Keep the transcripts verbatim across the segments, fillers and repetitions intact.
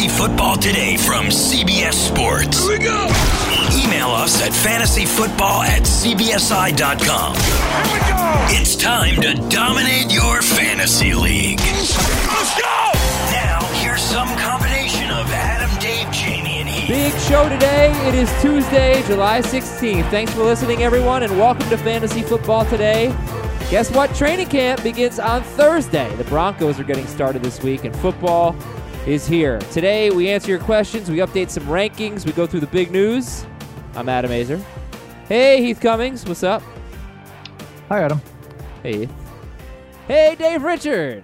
Fantasy Football Today from C B S Sports. Here we go! Email us at fantasyfootball at c b s i dot com. Here we go! It's time to dominate your fantasy league. Let's go! Now, here's some combination of Adam, Dave, Jamie, and Heath. Big show today. It is Tuesday, July sixteenth. Thanks for listening, everyone, and welcome to Fantasy Football Today. Guess what? Training camp begins on Thursday. The Broncos are getting started this week, and football is here. Today, we answer your questions. We update some rankings. We go through the big news. I'm Adam Azer. Hey, Heath Cummings. What's up? Hi, Adam. Hey, Heath. Hey, Dave Richard.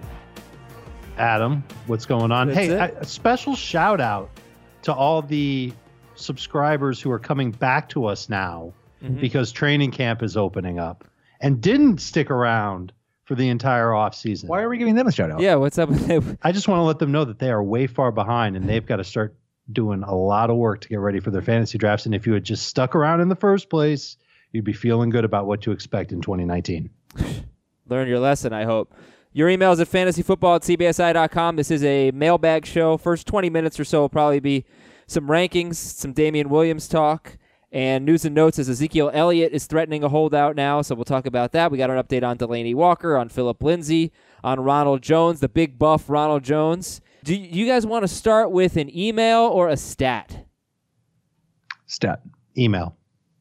Adam, what's going on? That's hey, it. I, a special shout out to all the subscribers who are coming back to us now Mm-hmm. because training camp is opening up and didn't stick around for the entire offseason. Why are we giving them a shout out? Yeah, what's up with it? I just want to let them know that they are way far behind and they've got to start doing a lot of work to get ready for their fantasy drafts. And if you had just stuck around in the first place, you'd be feeling good about what to expect in twenty nineteen. Learn your lesson, I hope. Your email is at fantasyfootball at c b s i dot com. This is a mailbag show. First twenty minutes or so will probably be some rankings, some Damian Williams talk, and news and notes as Ezekiel Elliott is threatening a holdout now, so we'll talk about that. We got an update on Delaney Walker, on Phillip Lindsay, on Ronald Jones, the big buff Ronald Jones. Do you guys want to start with an email or a stat? Stat. Email.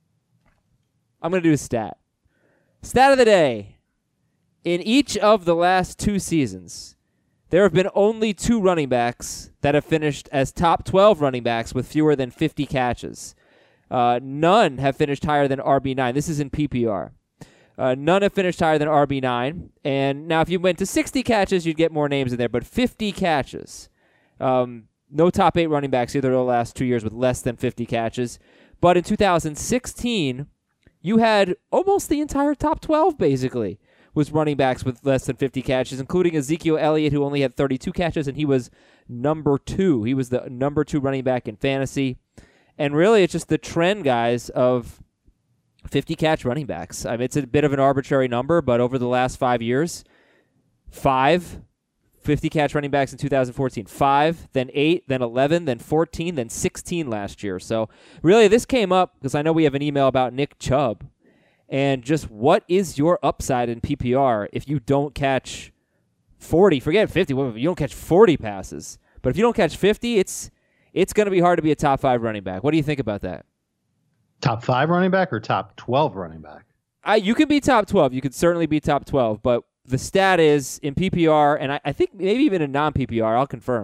I'm going to do a stat. Stat of the day. In each of the last two seasons, there have been only two running backs that have finished as top twelve running backs with fewer than fifty catches. Uh, none have finished higher than R B nine. This is in P P R. Uh, none have finished higher than R B nine. And now if you went to sixty catches, you'd get more names in there. But fifty catches. Um, no top eight running backs either of the last two years with less than fifty catches. But in two thousand sixteen, you had almost the entire top twelve, basically, was running backs with less than fifty catches, including Ezekiel Elliott, who only had thirty-two catches, and he was number two. He was the number two running back in fantasy. And really, it's just the trend, guys, of fifty-catch running backs. I mean, it's a bit of an arbitrary number, but over the last five years, five fifty-catch running backs in two thousand fourteen, five, then eight, then eleven, then fourteen, then sixteen last year. So really, this came up because I know we have an email about Nick Chubb. And just what is your upside in P P R if you don't catch forty? Forget fifty. You don't catch forty passes. But if you don't catch fifty, it's it's going to be hard to be a top five running back. What do you think about that? Top five running back or top twelve running back? I, you could be top twelve. You could certainly be top twelve. But the stat is in P P R, and I, I think maybe even in non-P P R, I'll confirm,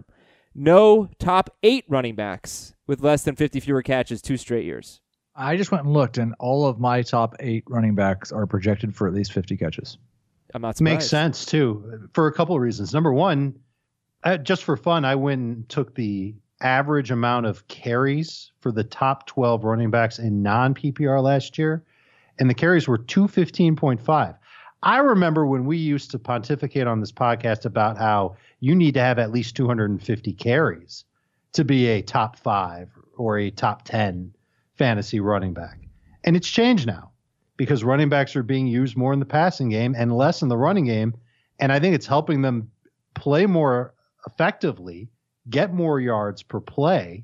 no top eight running backs with less than fifty fewer catches two straight years. I just went and looked, and all of my top eight running backs are projected for at least fifty catches. I'm not surprised. Makes sense, too, for a couple of reasons. Number one, uh, just for fun, I went and took the average amount of carries for the top twelve running backs in non-P P R last year, and the carries were two fifteen point five. I remember when we used to pontificate on this podcast about how you need to have at least two hundred fifty carries to be a top five or a top ten fantasy running back. And it's changed now because running backs are being used more in the passing game and less in the running game. And I think it's helping them play more effectively, get more yards per play,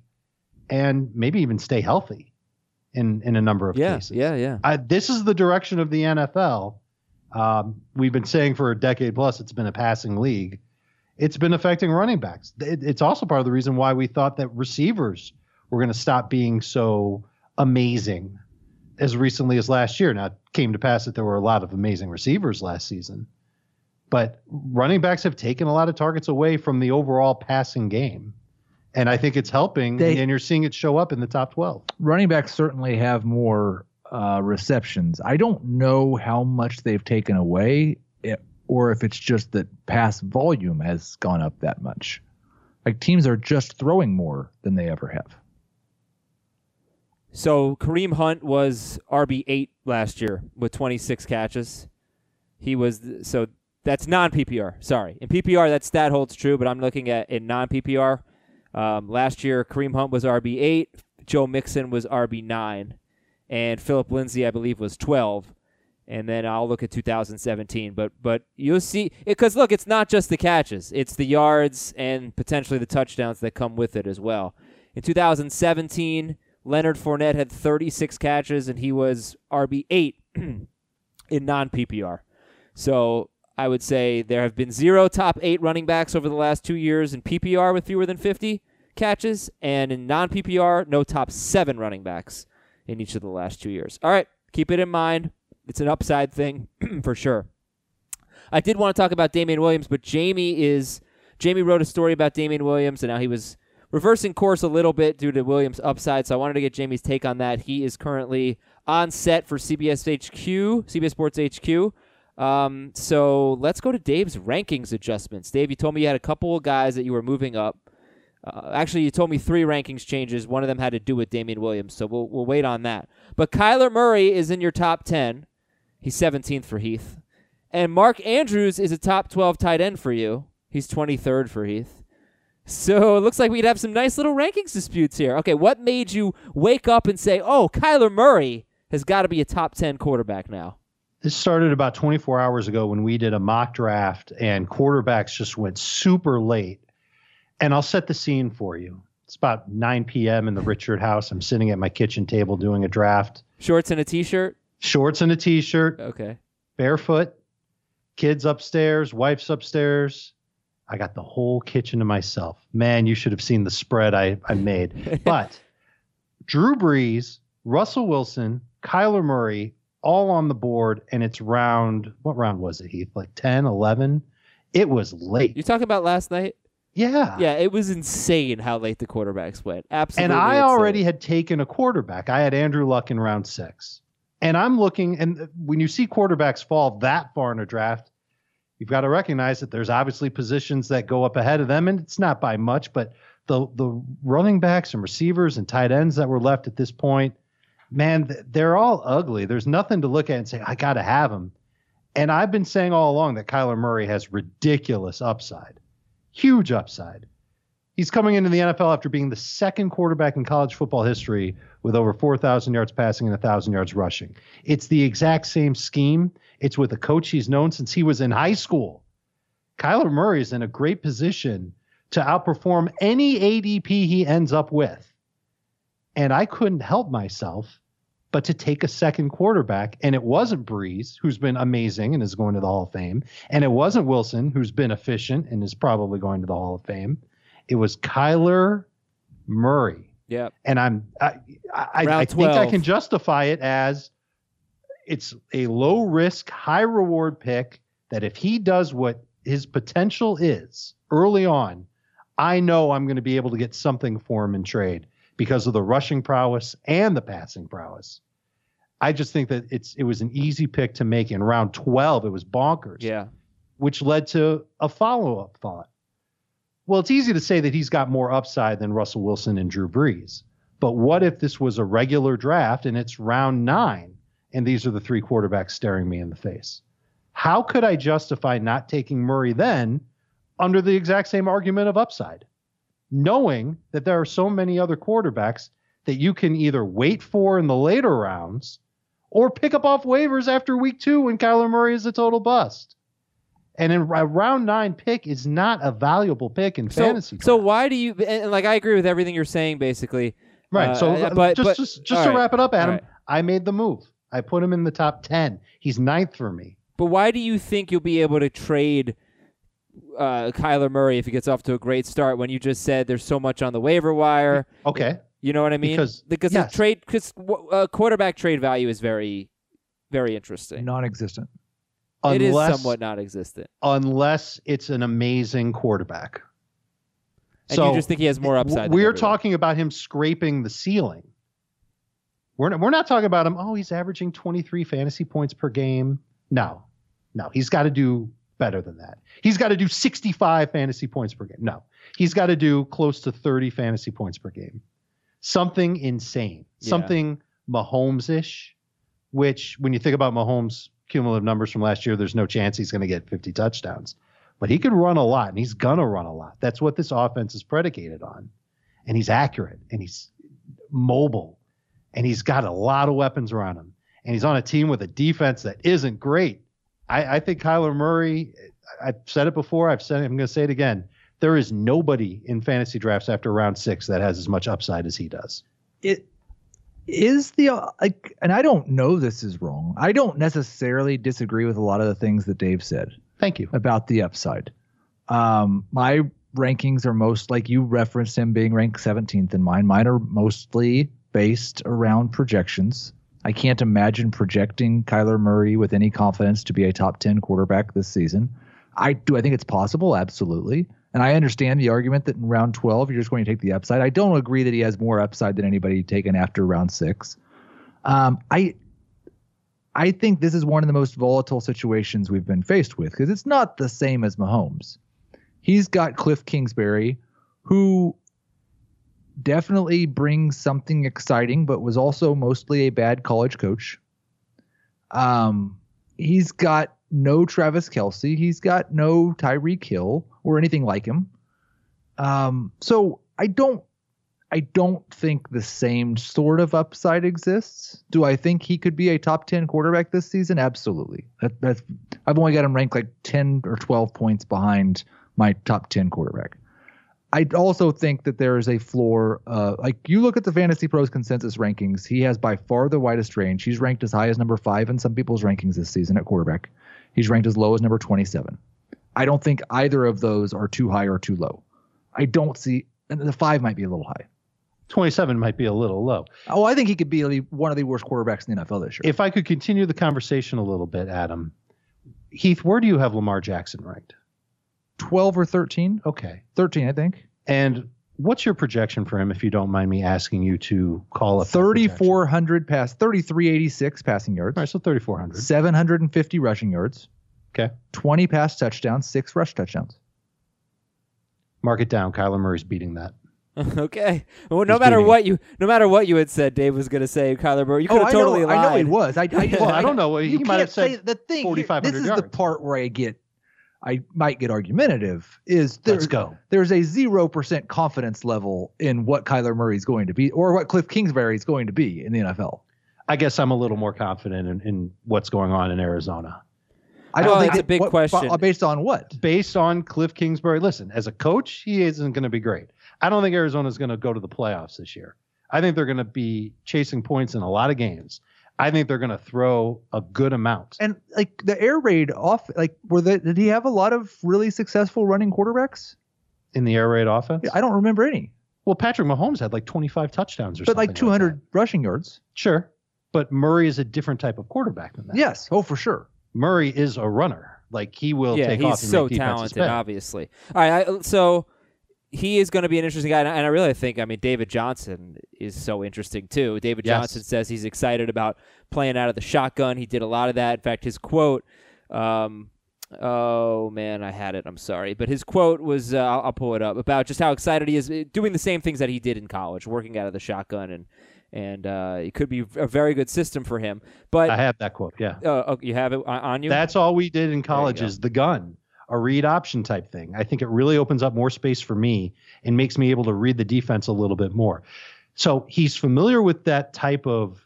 and maybe even stay healthy in, in a number of yeah, cases. Yeah, yeah, I, this is the direction of the N F L. Um, we've been saying for a decade plus it's been a passing league. It's been affecting running backs. It, it's also part of the reason why we thought that receivers were going to stop being so amazing as recently as last year. Now, it came to pass that there were a lot of amazing receivers last season, but running backs have taken a lot of targets away from the overall passing game. And I think it's helping, They, and you're seeing it show up in the top twelve. Running backs certainly have more uh, receptions. I don't know how much they've taken away, or if it's just that pass volume has gone up that much. Like, teams are just throwing more than they ever have. So Kareem Hunt was R B eight last year with twenty-six catches. He was so that's non-P P R. Sorry, in P P R that stat holds true, but I'm looking at in non-P P R. Um, last year Kareem Hunt was R B eight, Joe Mixon was R B nine, and Phillip Lindsay I believe was twelve. And then I'll look at two thousand seventeen. But but you'll see, because look, it's not just the catches. It's the yards and potentially the touchdowns that come with it as well. In two thousand seventeen, Leonard Fournette had thirty-six catches, and he was R B eight in non-P P R. So I would say there have been zero top eight running backs over the last two years in P P R with fewer than fifty catches, and in non-P P R, no top seven running backs in each of the last two years. All right, keep it in mind. It's an upside thing for sure. I did want to talk about Damian Williams, but Jamie is Jamie wrote a story about Damian Williams, and now he was reversing course a little bit due to Williams' upside, so I wanted to get Jamie's take on that. He is currently on set for C B S H Q, C B S Sports H Q. Um, so let's go to Dave's rankings adjustments. Dave, you told me you had a couple of guys that you were moving up. Uh, actually, you told me three rankings changes. One of them had to do with Damian Williams, so we'll we'll wait on that. But Kyler Murray is in your top ten. He's seventeenth for Heath. And Mark Andrews is a top twelve tight end for you. He's twenty-third for Heath. So it looks like we'd have some nice little rankings disputes here. Okay, what made you wake up and say, oh, Kyler Murray has got to be a top ten quarterback now? This started about twenty-four hours ago when we did a mock draft and quarterbacks just went super late. And I'll set the scene for you. It's about nine p.m. in the Richard house. I'm sitting at my kitchen table doing a draft. Shorts and a T-shirt? Shorts and a T-shirt. Okay. Barefoot. Kids upstairs. Wife's upstairs. I got the whole kitchen to myself. Man, you should have seen the spread I, I made. But Drew Brees, Russell Wilson, Kyler Murray, all on the board, and it's round, what round was it, Heath? Like ten, eleven? It was late. You talking about last night? Yeah. Yeah, it was insane how late the quarterbacks went. Absolutely. And I insane. already had taken a quarterback. I had Andrew Luck in round six. And I'm looking, and when you see quarterbacks fall that far in a draft, you've got to recognize that there's obviously positions that go up ahead of them, and it's not by much, but the the running backs and receivers and tight ends that were left at this point, man, they're all ugly. There's nothing to look at and say, I got to have them. And I've been saying all along that Kyler Murray has ridiculous upside, huge upside. He's coming into the N F L after being the second quarterback in college football history with over four thousand yards passing and one thousand yards rushing. It's the exact same scheme. It's with a coach he's known since he was in high school. Kyler Murray is in a great position to outperform any A D P he ends up with. And I couldn't help myself but to take a second quarterback. And it wasn't Brees, who's been amazing and is going to the Hall of Fame. And it wasn't Wilson, who's been efficient and is probably going to the Hall of Fame. It was Kyler Murray. Yeah. And I'm I I, I think I can justify it as it's a low risk, high reward pick that if he does what his potential is early on, I know I'm going to be able to get something for him in trade because of the rushing prowess and the passing prowess. I just think that it's it was an easy pick to make in round twelve. It was bonkers. Yeah. Which led to a follow-up thought. Well, it's easy to say that he's got more upside than Russell Wilson and Drew Brees. But what if this was a regular draft and it's round nine and these are the three quarterbacks staring me in the face? How could I justify not taking Murray then under the exact same argument of upside, knowing that there are so many other quarterbacks that you can either wait for in the later rounds or pick up off waivers after week two when Kyler Murray is a total bust? And in a round nine pick is not a valuable pick in so, fantasy. So draft. why do you, and like, I agree with everything you're saying, basically. Right. Uh, so but, just, but, just, just to right, wrap it up, Adam, right. I made the move. I put him in the top ten. He's ninth for me. But why do you think you'll be able to trade uh, Kyler Murray if he gets off to a great start when you just said there's so much on the waiver wire? Okay. You know what I mean? Because, because yes. the trade, because uh, quarterback trade value is very, very interesting. Non-existent. It unless, is somewhat non-existent. Unless it's an amazing quarterback. And so you just think he has more upside. We're than talking about him scraping the ceiling. We're not, we're not talking about him, oh, he's averaging twenty-three fantasy points per game. No, no, he's got to do better than that. He's got to do sixty-five fantasy points per game. No, he's got to do close to thirty fantasy points per game. Something insane, Yeah. something Mahomes-ish, which when you think about Mahomes' cumulative numbers from last year, there's no chance he's going to get fifty touchdowns. But he could run a lot, and he's going to run a lot. That's what this offense is predicated on. And he's accurate, and he's mobile, and he's got a lot of weapons around him. and he's on a team with a defense that isn't great. I, I think Kyler Murray, I've said it before, I've said it, I'm going to say it again. There is nobody in fantasy drafts after round six that has as much upside as he does. It is the uh, like, and I don't know this is wrong. I don't necessarily disagree with a lot of the things that Dave said. Thank you. About the upside. Um, my rankings are most, like you referenced him being ranked seventeenth in mine. Mine are mostly based around projections. I can't imagine projecting Kyler Murray with any confidence to be a top ten quarterback this season. I do. I think it's possible. Absolutely. And I understand the argument that in round twelve, you're just going to take the upside. I don't agree that he has more upside than anybody taken after round six. Um, I, I think this is one of the most volatile situations we've been faced with because it's not the same as Mahomes. He's got Cliff Kingsbury, who definitely brings something exciting, but was also mostly a bad college coach. Um, he's got no Travis Kelce. He's got no Tyreek Hill or anything like him. Um, so I don't, I don't think the same sort of upside exists. Do I think he could be a top ten quarterback this season? Absolutely. That, that's, I've only got him ranked like ten or twelve points behind my top ten quarterback. I also think that there is a floor. Uh, like you look at the Fantasy Pros consensus rankings, he has by far the widest range. He's ranked as high as number five in some people's rankings this season at quarterback. He's ranked as low as number twenty-seven. I don't think either of those are too high or too low. I don't see, and the five might be a little high. twenty-seven might be a little low. Oh, I think he could be one of the worst quarterbacks in the N F L this year. If I could continue the conversation a little bit, Adam. Heath, where do you have Lamar Jackson ranked? twelve or thirteen? Okay. thirteen, I think. And what's your projection for him, if you don't mind me asking you to call up? thirty-four hundred pass, thirty-three eighty-six passing yards. All right, so thirty-four hundred. seven hundred fifty rushing yards. Okay. twenty pass touchdowns, six rush touchdowns. Mark it down. Kyler Murray's beating that. Okay. Well, no He's matter beating what you, no matter what you had said, Dave was going to say Kyler Murray. You could Oh, have I totally know, lied. I know he was. I, I, Well, I don't know. He you might can't have said say the thing. forty-five hundred This is yards. the part where I get, I might get argumentative. Is there, Let's go. There's a zero percent confidence level in what Kyler Murray is going to be, or what Cliff Kingsbury is going to be in the N F L. I guess I'm a little more confident in, in what's going on in Arizona. I don't Oh, think that's it- a big what- question. uh, Based on what? Based on Cliff Kingsbury, listen, as a coach, he isn't going to be great. I don't think Arizona's going to go to the playoffs this year. I think they're going to be chasing points in a lot of games. I think they're going to throw a good amount. And like the air raid off, like were they, did he have a lot of really successful running quarterbacks? In the air raid offense? I don't remember any. Well, Patrick Mahomes had like twenty-five touchdowns or But something. like two hundred that. rushing yards. Sure. But Murray is a different type of quarterback than that. Yes. Oh, for sure. Murray is a runner. Like he will yeah, take he's off and so make defenses talented, pay. obviously. All right, I, so he is going to be an interesting guy, and I, and I really think, I mean, David Johnson is so interesting too. David Yes. Johnson says he's excited about playing out of the shotgun. He did a lot of that. In fact, his quote, um, oh man, I had it. I'm sorry, but his quote was, uh, I'll, I'll pull it up, about just how excited he is doing the same things that he did in college, working out of the shotgun, and and uh, it could be a very good system for him. But I have that quote. Yeah. uh, oh, you have it on on you. That's all we did in college go. is the gun, a read option type thing. I think it really opens up more space for me and makes me able to read the defense a little bit more. So he's familiar with that type of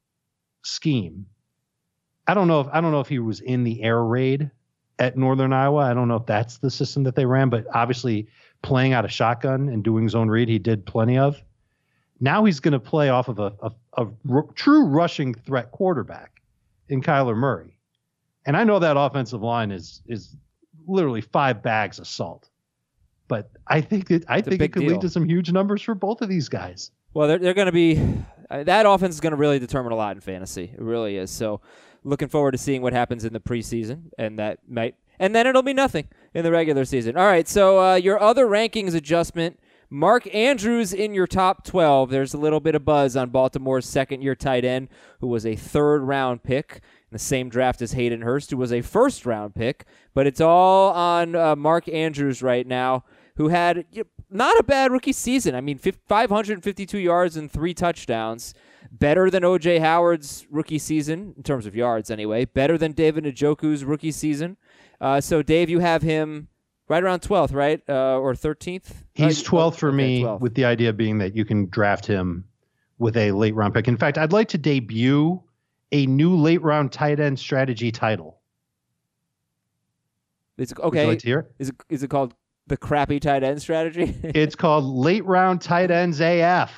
scheme. I don't know if I don't know if he was in the air raid at Northern Iowa. I don't know if that's the system that they ran, but obviously playing out of shotgun and doing zone read, he did plenty of. Now he's going to play off of a, a, a r- true rushing threat quarterback in Kyler Murray. And I know that offensive line is is literally five bags of salt. But I think it, I It's a think big it could deal. lead to some huge numbers for both of these guys. Well, they're, they're going to be uh, – that offense is going to really determine a lot in fantasy. It really is. So looking forward to seeing what happens in the preseason, and that might – and then it'll be nothing in the regular season. All right, so uh, your other rankings adjustment, Mark Andrews in your top twelve. There's a little bit of buzz on Baltimore's second-year tight end, who was a third-round pick in the same draft as Hayden Hurst, who was a first-round pick. But it's all on uh, Mark Andrews right now, who had you know, not a bad rookie season. I mean, five hundred fifty-two yards and three touchdowns. Better than O J Howard's rookie season, in terms of yards anyway. Better than David Njoku's rookie season. Uh, so, Dave, you have him right around twelfth, right? Uh, or thirteenth? He's Uh, twelfth for okay, me, twelfth. with the idea being that you can draft him with a late round pick. In fact, I'd like to debut a new late round tight end strategy title. It's okay. Would you like to hear it? Is it is it called the crappy tight end strategy? It's called late round tight ends A F.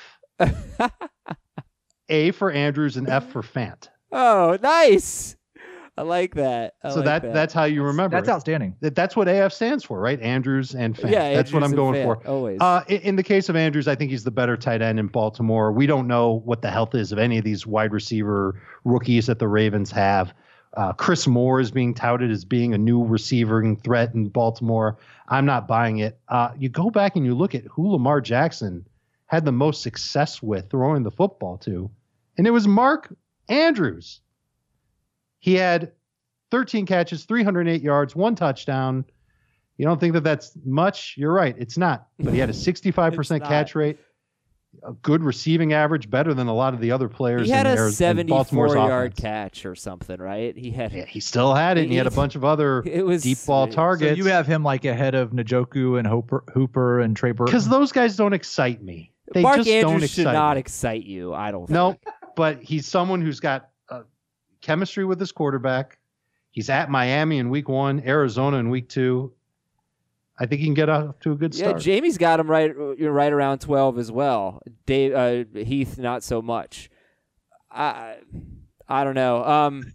A for Andrews and F for Fant. Oh, nice. I like that. I so like that, that that's how you remember. That's it. outstanding. That, that's what A F stands for, right? Andrews and Fant. Yeah, that's what I'm Andrews and going Fant, for. always. Uh, in, in the case of Andrews, I think he's the better tight end in Baltimore. We don't know what the health is of any of these wide receiver rookies that the Ravens have. Uh, Chris Moore is being touted as being a new receiving threat in Baltimore. I'm not buying it. Uh, you go back and you look at who Lamar Jackson had the most success with throwing the football to, and it was Mark Andrews. He had thirteen catches, three hundred eight yards, one touchdown. You don't think that that's much? You're right. It's not. But he had a sixty-five percent catch rate, a good receiving average, better than a lot of the other players. He had in a Arizona, seventy-four yard offense. catch or something, right? He had. Yeah, he still had it, and he had a bunch of other It was deep ball so targets. So you have him like ahead of Njoku and Hooper, Hooper and Trey Burton. Because those guys don't excite me. They Mark just Andrews don't should excite not me. excite you. I don't. No, think. but he's someone who's got uh, chemistry with his quarterback. He's at Miami in week one, Arizona in week two. I think he can get off to a good Yeah, start. Jamie's got him right, you know, right around twelve as well. Dave uh, Heath, not so much. I, I don't know. Um,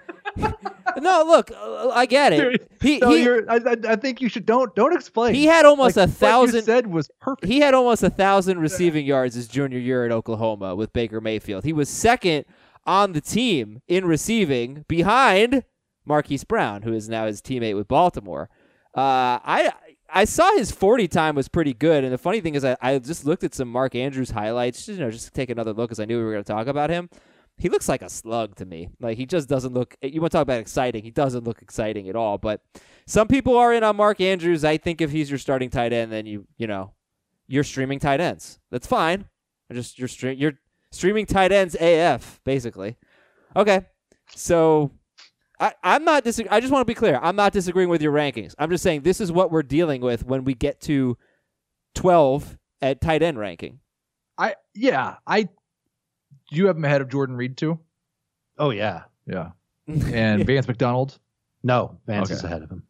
no, look, uh, I get it. He, no, he, you're, I, I- I think you should don't don't explain. he had almost Like, a What thousand. you said was perfect. He had almost a thousand receiving yards his junior year at Oklahoma with Baker Mayfield. He was second on the team in receiving behind Marquise Brown, who is now his teammate with Baltimore. Uh, I I saw his forty time was pretty good, and the funny thing is I, I just looked at some Mark Andrews highlights, you know, just to take another look because I knew we were going to talk about him. He looks like a slug to me. Like, he just doesn't look – you want to talk about exciting. He doesn't look exciting at all. But some people are in on Mark Andrews. I think if he's your starting tight end, then you you know, you're streaming tight ends. That's fine. Just You're, stream, you're streaming tight ends A F, basically. Okay. So I, I'm not dis- – I just want to be clear. I'm not disagreeing with your rankings. I'm just saying this is what we're dealing with when we get to twelve at tight end ranking. I yeah, I do you have him ahead of Jordan Reed too? Oh, yeah. Yeah. And Vance McDonald? No, Vance Okay. is ahead of him.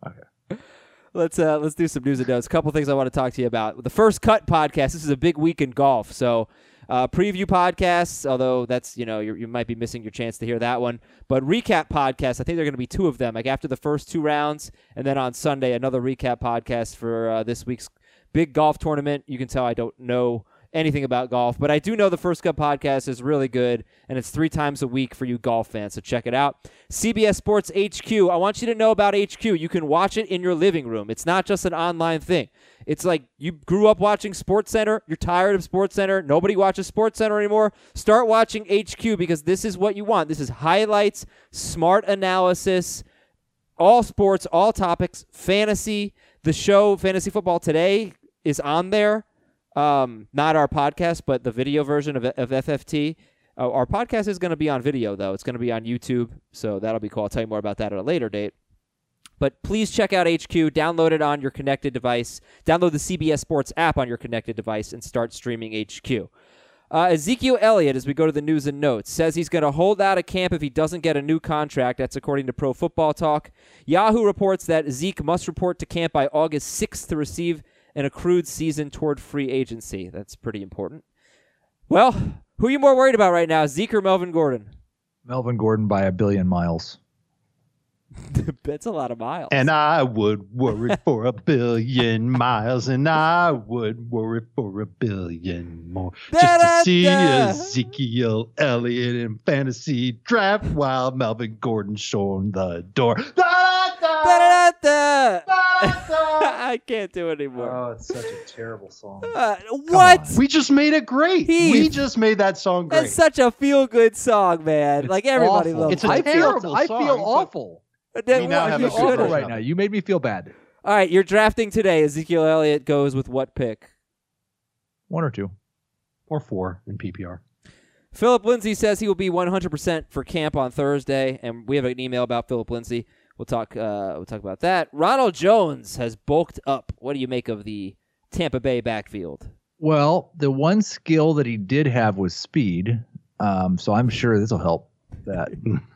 Let's uh, let's do some news and notes. A couple things I want to talk to you about. The First Cut podcast. This is a big week in golf. So uh, preview podcasts, although that's, you know, you're, you might be missing your chance to hear that one. But recap podcasts, I think there are going to be two of them, like after the first two rounds. And then on Sunday, another recap podcast for uh, this week's big golf tournament. You can tell I don't know anything about golf, but I do know the First Cut podcast is really good, and it's three times a week for you golf fans, so check it out. C B S Sports H Q, I want you to know about H Q. You can watch it in your living room. It's not just an online thing. It's like you grew up watching SportsCenter, you're tired of SportsCenter, nobody watches SportsCenter anymore. Start watching H Q because this is what you want. This is highlights, smart analysis, all sports, all topics, fantasy. The show Fantasy Football Today is on there. Um, not our podcast, but the video version of, of F F T. Uh, our podcast is going to be on video, though. It's going to be on YouTube, so that'll be cool. I'll tell you more about that at a later date. But please check out H Q. Download it on your connected device. Download the C B S Sports app on your connected device and start streaming H Q. Uh, Ezekiel Elliott, as we go to the news and notes, says he's going to hold out of camp if he doesn't get a new contract. That's according to Pro Football Talk. Yahoo reports that Zeke must report to camp by August sixth to receive an accrued season toward free agency. That's pretty important. Well, who are you more worried about right now, Zeke or Melvin Gordon? Melvin Gordon by a billion miles. That's a lot of miles. And I would worry for a billion miles, and I would worry for a billion more. Just to see Da-da-da. Ezekiel Elliott in fantasy draft while Melvin Gordon showing the door. Da-da-da. Da-da-da-da. Da-da-da. I can't do it anymore. Oh, it's such a terrible song. Uh, what? We just made it great. Heath. We just made that song great. That's such a feel-good song, man. Like, everybody Awful. loves It's a it. I feel, terrible I song, feel but- awful. That- We now what- have you a I good feel should. awful version. right now. You made me feel bad. All right, you're drafting today. Ezekiel Elliott goes with what pick? One or two. or four in P P R. Philip Lindsay says he will be one hundred percent for camp on Thursday, and we have an email about Philip Lindsay. We'll talk. Uh, we'll talk about that. Ronald Jones has bulked up. What do you make of the Tampa Bay backfield? Well, the one skill that he did have was speed, um, so I'm sure this will help that.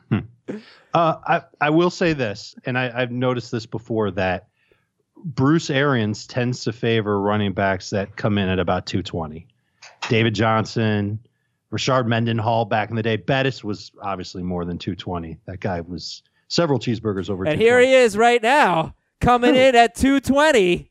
Uh, I, I will say this, and I, I've noticed this before, that Bruce Arians tends to favor running backs that come in at about two twenty. David Johnson, Rashard Mendenhall back in the day. Bettis was obviously more than two twenty. That guy was several cheeseburgers over And two twenty. here he is right now, coming in at two twenty.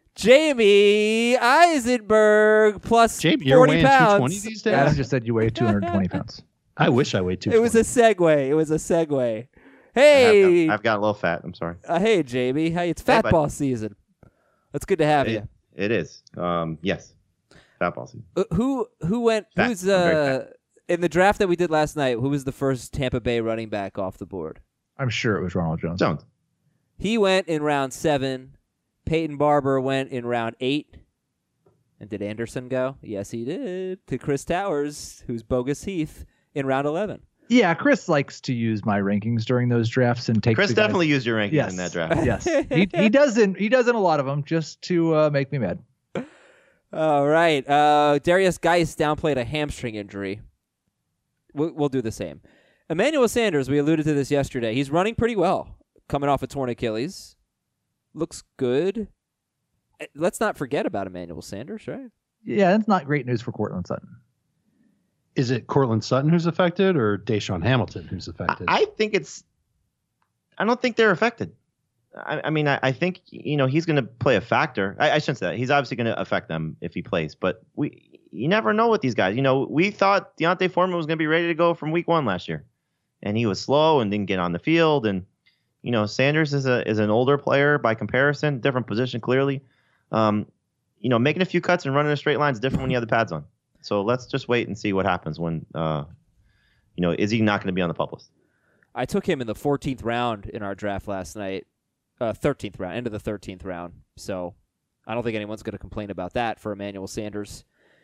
Jamie Eisenberg plus Jamie, you're forty weighing two twenty pounds. these days? Adam just said you weigh two hundred twenty pounds. I wish I weighed two twenty. It was a segue. It was a segue. I Hey, have got, I've got a little fat. I'm sorry. uh, hey, Jamie. Hey, it's Hey, fat bud. ball season. It's good to have It, you. it is. Um, yes. Fat ball season. Uh, who who went? Fat. Who's I'm very uh in the draft that we did last night? Who was the first Tampa Bay running back off the board? I'm sure it was Ronald Jones. Jones. He went in round seven. Peyton Barber went in round eight. And did Anderson go? Yes, he did. To Chris Towers, who's Bogus Heath, in round eleven. Yeah, Chris likes to use my rankings during those drafts and take. Chris the guys- definitely used your rankings yes. in that draft. Yes, he he doesn't he doesn't a lot of them just to uh, make me mad. All right. Uh, Darius Geist downplayed a hamstring injury. We'll, we'll do the same. Emmanuel Sanders, we alluded to this yesterday. He's running pretty well, coming off a torn Achilles. Looks good. Eh, Let's not forget about Emmanuel Sanders, right? Yeah, that's not great news for Cortland Sutton. Is it Cortland Sutton who's affected or Deshaun Hamilton who's I, affected? I think it's. I don't think they're affected. I, I mean, I, I think you know he's going to play a factor. I, I shouldn't say that. He's obviously going to affect them if he plays. But we, you never know with these guys. You know, we thought Deontay Foreman was going to be ready to go from week one last year, and he was slow and didn't get on the field. And you know, Sanders is a is an older player by comparison, different position clearly. Um, you know, making a few cuts and running a straight line is different when you have the pads on. So let's just wait and see what happens when, uh, you know, is he not going to be on the pup list? I took him in the fourteenth round in our draft last night. Uh, thirteenth round, end of the thirteenth round. So I don't think anyone's going to complain about that for Emmanuel Sanders.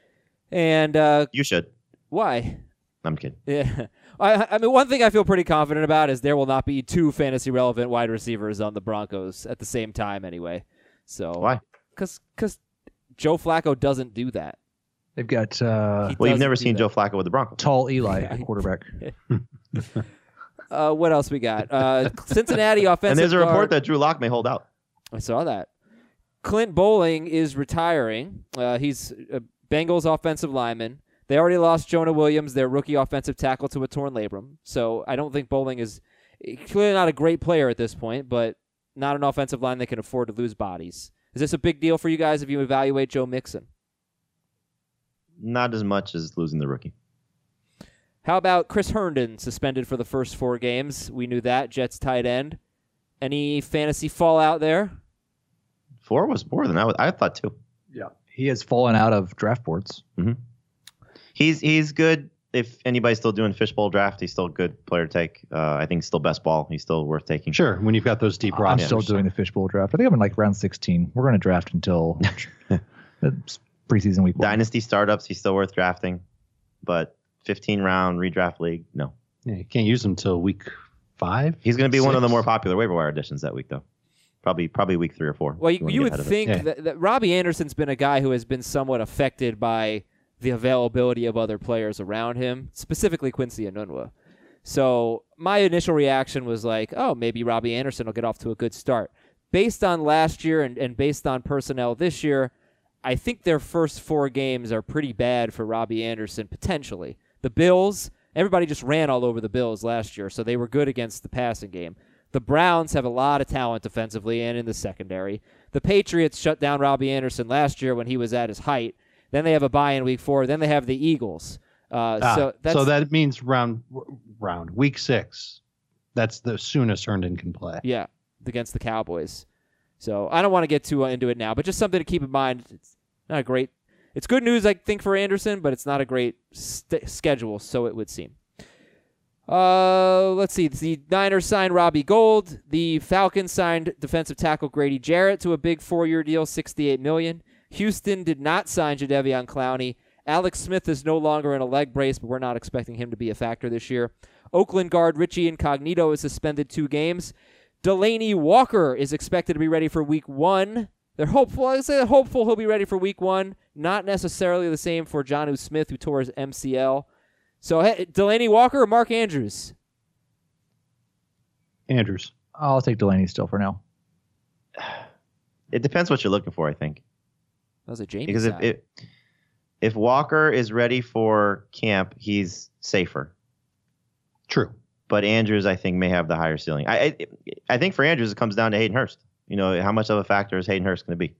And uh, You should. why? I'm kidding. Yeah. I, I mean, one thing I feel pretty confident about is there will not be two fantasy relevant wide receivers on the Broncos at the same time anyway. So Why? Because Joe Flacco doesn't do that. They've got uh, He Well, you've doesn't never do seen that. Joe Flacco with the Broncos. tall Eli at quarterback. Uh, what else we got? Uh, Cincinnati offensive And there's a report guard- that Drew Lock may hold out. I saw that. Clint Bowling is retiring. Uh, he's a Bengals offensive lineman. They already lost Jonah Williams, their rookie offensive tackle, to a torn labrum. So I don't think Bowling is clearly not a great player at this point, but not an offensive line that can afford to lose bodies. Is this a big deal for you guys if you evaluate Joe Mixon? Not as much as losing the rookie. How about Chris Herndon, suspended for the first four games? We knew that. Jets tight end. Any fantasy fallout there? Four was more than I, was, I thought too. Yeah, he has fallen out of draft boards. He's he's good. If anybody's still doing fishbowl draft, he's still a good player to take. Uh, I think he's still best ball. He's still worth taking. Sure, when you've got those deep I'm rosters. still doing the fishbowl draft. I think I'm in like round sixteen. We're going to draft until it's preseason week one. Dynasty startups, he's still worth drafting. But fifteen round redraft league, no. Yeah, you can't use them until week five. He's going to be one of the Six. more popular waiver wire additions that week, though. Probably probably week three or four. Well, if you, wanna you get would ahead of it. think Yeah. that, that Robbie Anderson's been a guy who has been somewhat affected by the availability of other players around him, specifically Quincy Enunwa. So my initial reaction was like, oh, maybe Robbie Anderson will get off to a good start. Based on last year and, and based on personnel this year, I think their first four games are pretty bad for Robbie Anderson, potentially. The Bills, everybody just ran all over the Bills last year, so they were good against the passing game. The Browns have a lot of talent defensively and in the secondary. The Patriots shut down Robbie Anderson last year when he was at his height. Then they have a bye in week four. Then they have the Eagles. Uh, Ah, so that's, so that means round round week six. That's the soonest Herndon can play. yeah, against the Cowboys. So I don't want to get too uh, into it now, but just something to keep in mind. It's not a great. It's good news, I think, for Anderson, but it's not a great st- schedule, so it would seem. Uh, let's see. The Niners signed Robbie Gould. The Falcons signed defensive tackle Grady Jarrett to a big four-year deal, sixty-eight million dollars. Houston did not sign Jadeveon Clowney. Alex Smith is no longer in a leg brace, but we're not expecting him to be a factor this year. Oakland guard Richie Incognito is suspended two games. Delaney Walker is expected to be ready for week one. They're hopeful. I say hopeful he'll be ready for week one. Not necessarily the same for Jonnu Smith, who tore his M C L. So hey, Delaney Walker or Mark Andrews? Andrews. I'll take Delaney still for now. It depends what you're looking for, I think. That was a Jamie Because if, side. if if Walker is ready for camp, he's safer. True. But Andrews, I think, may have the higher ceiling. I I, I think for Andrews, it comes down to Hayden Hurst. You know, how much of a factor is Hayden Hurst going to be?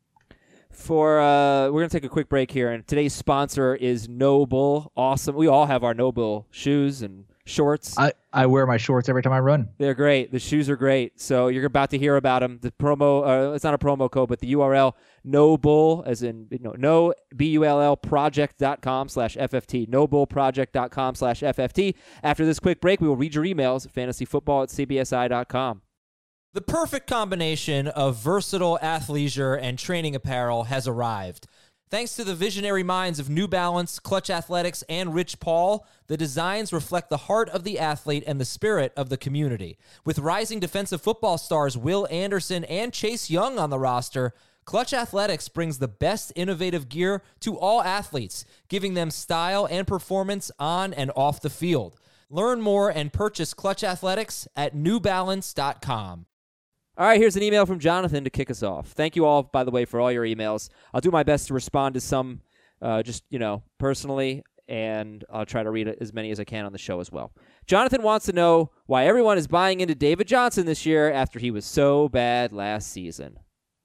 For uh, we're gonna take a quick break here, and today's sponsor is Noble. Awesome. We all have our Noble shoes and shorts. I, I wear my shorts every time I run. They're great. The shoes are great. So you're about to hear about them. The promo, uh, it's not a promo code, but the U R L Noble, as in you know, no B U L L project.com slash FFT. Nobleproject.com slash FFT. After this quick break, we will read your emails at fantasyfootball at C B S I dot com. The perfect combination of versatile athleisure and training apparel has arrived. Thanks to the visionary minds of New Balance, Clutch Athletics, and Rich Paul, the designs reflect the heart of the athlete and the spirit of the community. With rising defensive football stars Will Anderson and Chase Young on the roster, Clutch Athletics brings the best innovative gear to all athletes, giving them style and performance on and off the field. Learn more and purchase Clutch Athletics at new balance dot com. All right, here's an email from Jonathan to kick us off. Thank you all, by the way, for all your emails. I'll do my best to respond to some uh, just, you know, personally, and I'll try to read as many as I can on the show as well. Jonathan wants to know why everyone is buying into David Johnson this year after he was so bad last season.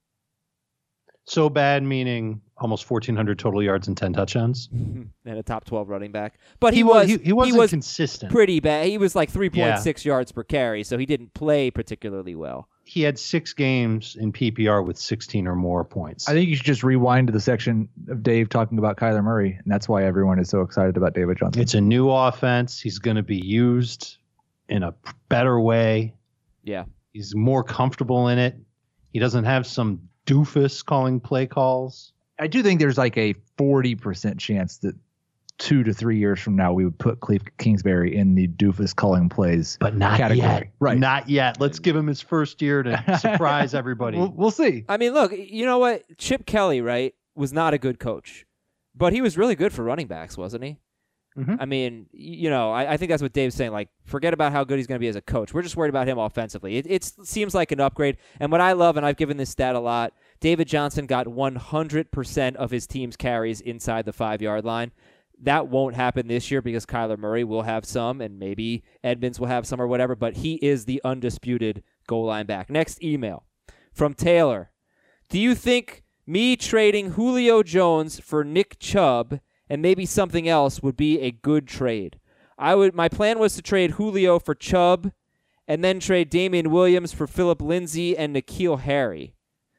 So bad, meaning almost fourteen hundred total yards and ten touchdowns. And a top twelve running back. But he, He was was- he- he wasn't was consistent. pretty bad. He was like three point six yards per carry, so he didn't play particularly well. He had six games in P P R with sixteen or more points. I think you should just rewind to the section of Dave talking about Kyler Murray, and that's why everyone is so excited about David Johnson. It's a new offense. He's going to be used in a better way. Yeah. He's more comfortable in it. He doesn't have some doofus calling play calls. I do think there's like a forty percent chance that two to three years from now we would put Cleve Kingsbury in the doofus calling plays But not category. yet. Right. Not yet. Let's give him his first year to surprise everybody. We'll, we'll see. I mean, look, you know what? Chip Kelly, right, was not a good coach, but he was really good for running backs, wasn't he? Mhm. I mean, y- you know, I, I think that's what Dave's saying. Like, forget about how good he's going to be as a coach. We're just worried about him offensively. It, it seems like an upgrade. And what I love, and I've given this stat a lot, David Johnson got one hundred percent of his team's carries inside the five-yard line. That won't happen this year because Kyler Murray will have some, and maybe Edmonds will have some or whatever, but he is the undisputed goal line back. Next email from Taylor. Do you think me trading Julio Jones for Nick Chubb and maybe something else would be a good trade? I would. My plan was to trade Julio for Chubb and then trade Damian Williams for Phillip Lindsay and N'Keal Harry.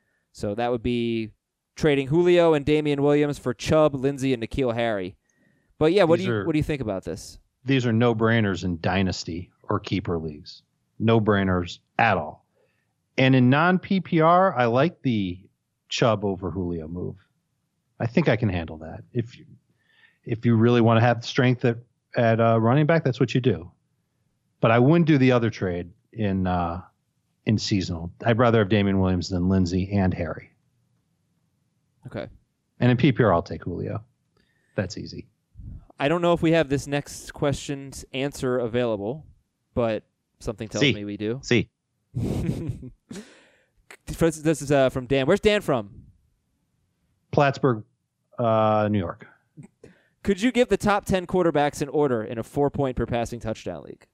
So that would be trading Julio and Damian Williams for Chubb, Lindsay, and N'Keal Harry. But yeah, what These do you are- what do you think about this? These are no-brainers in dynasty or keeper leagues. No-brainers at all. And in non-P P R, I like the Chubb over Julio move. I think I can handle that. If you, if you really want to have strength at, at uh, running back, that's what you do. But I wouldn't do the other trade in uh, in seasonal. I'd rather have Damian Williams than Lindsay and Harry. Okay. And in P P R, I'll take Julio. That's easy. I don't know if we have this next question's answer available, but something tells See. me we do. See, This this is uh, from Dan. Where's Dan from? Plattsburgh, uh, New York. Could you give the top ten quarterbacks in order in a four-point per passing touchdown league?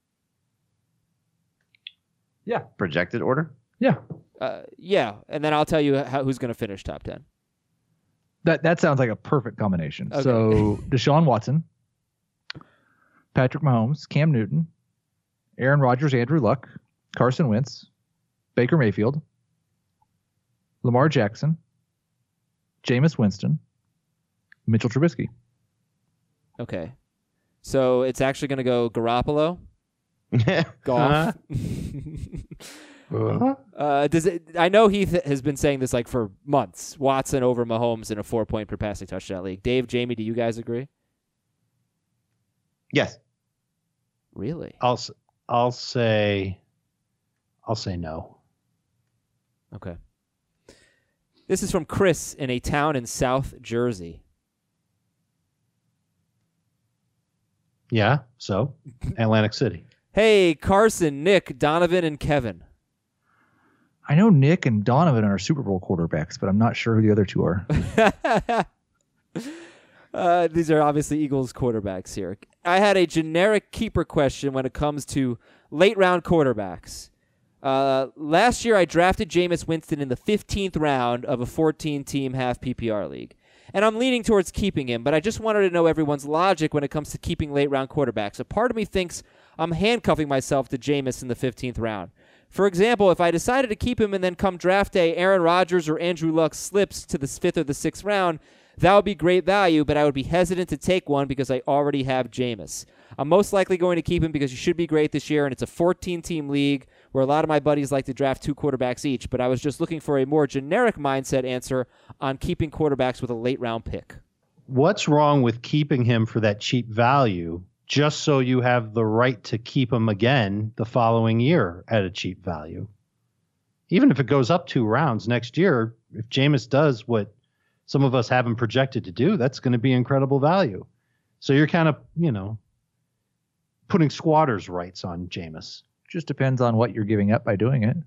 Yeah. projected order. Yeah. Uh, yeah, and then I'll tell you how, who's going to finish top ten. That that sounds like a perfect combination. Okay. So Deshaun Watson, Patrick Mahomes, Cam Newton, Aaron Rodgers, Andrew Luck, Carson Wentz, Baker Mayfield, Lamar Jackson, Jameis Winston, Mitchell Trubisky. Okay. So it's actually going to go Garoppolo, Goff. Uh-huh. Uh, does it? I know Heath has been saying this like for months. Watson over Mahomes in a four-point per passing touchdown league. Dave, Jamie, do you guys agree? Yes. Really? I'll s- I'll say I'll say no. Okay. This is from Chris in a town in South Jersey. Yeah, so Atlantic City. Hey, Carson, Nick, Donovan, and Kevin. I know Nick and Donovan are Super Bowl quarterbacks, but I'm not sure who the other two are. uh, these are obviously Eagles quarterbacks here. I had a generic keeper question when it comes to late round quarterbacks. Uh, last year, I drafted Jameis Winston in the fifteenth round of a fourteen-team half P P R league. And I'm leaning towards keeping him, but I just wanted to know everyone's logic when it comes to keeping late-round quarterbacks. A part of me thinks I'm handcuffing myself to Jameis in the fifteenth round. For example, if I decided to keep him and then come draft day, Aaron Rodgers or Andrew Luck slips to the fifth or the sixth round, that would be great value, but I would be hesitant to take one because I already have Jameis. I'm most likely going to keep him because he should be great this year, and it's a fourteen-team league where a lot of my buddies like to draft two quarterbacks each, but I was just looking for a more generic mindset answer on keeping quarterbacks with a late-round pick. What's wrong with keeping him for that cheap value just so you have the right to keep him again the following year at a cheap value? Even if it goes up two rounds next year, if Jameis does what some of us have him projected to do, that's going to be incredible value. So you're kind of, you know, putting squatters' rights on Jameis. Just depends on what you're giving up by doing it.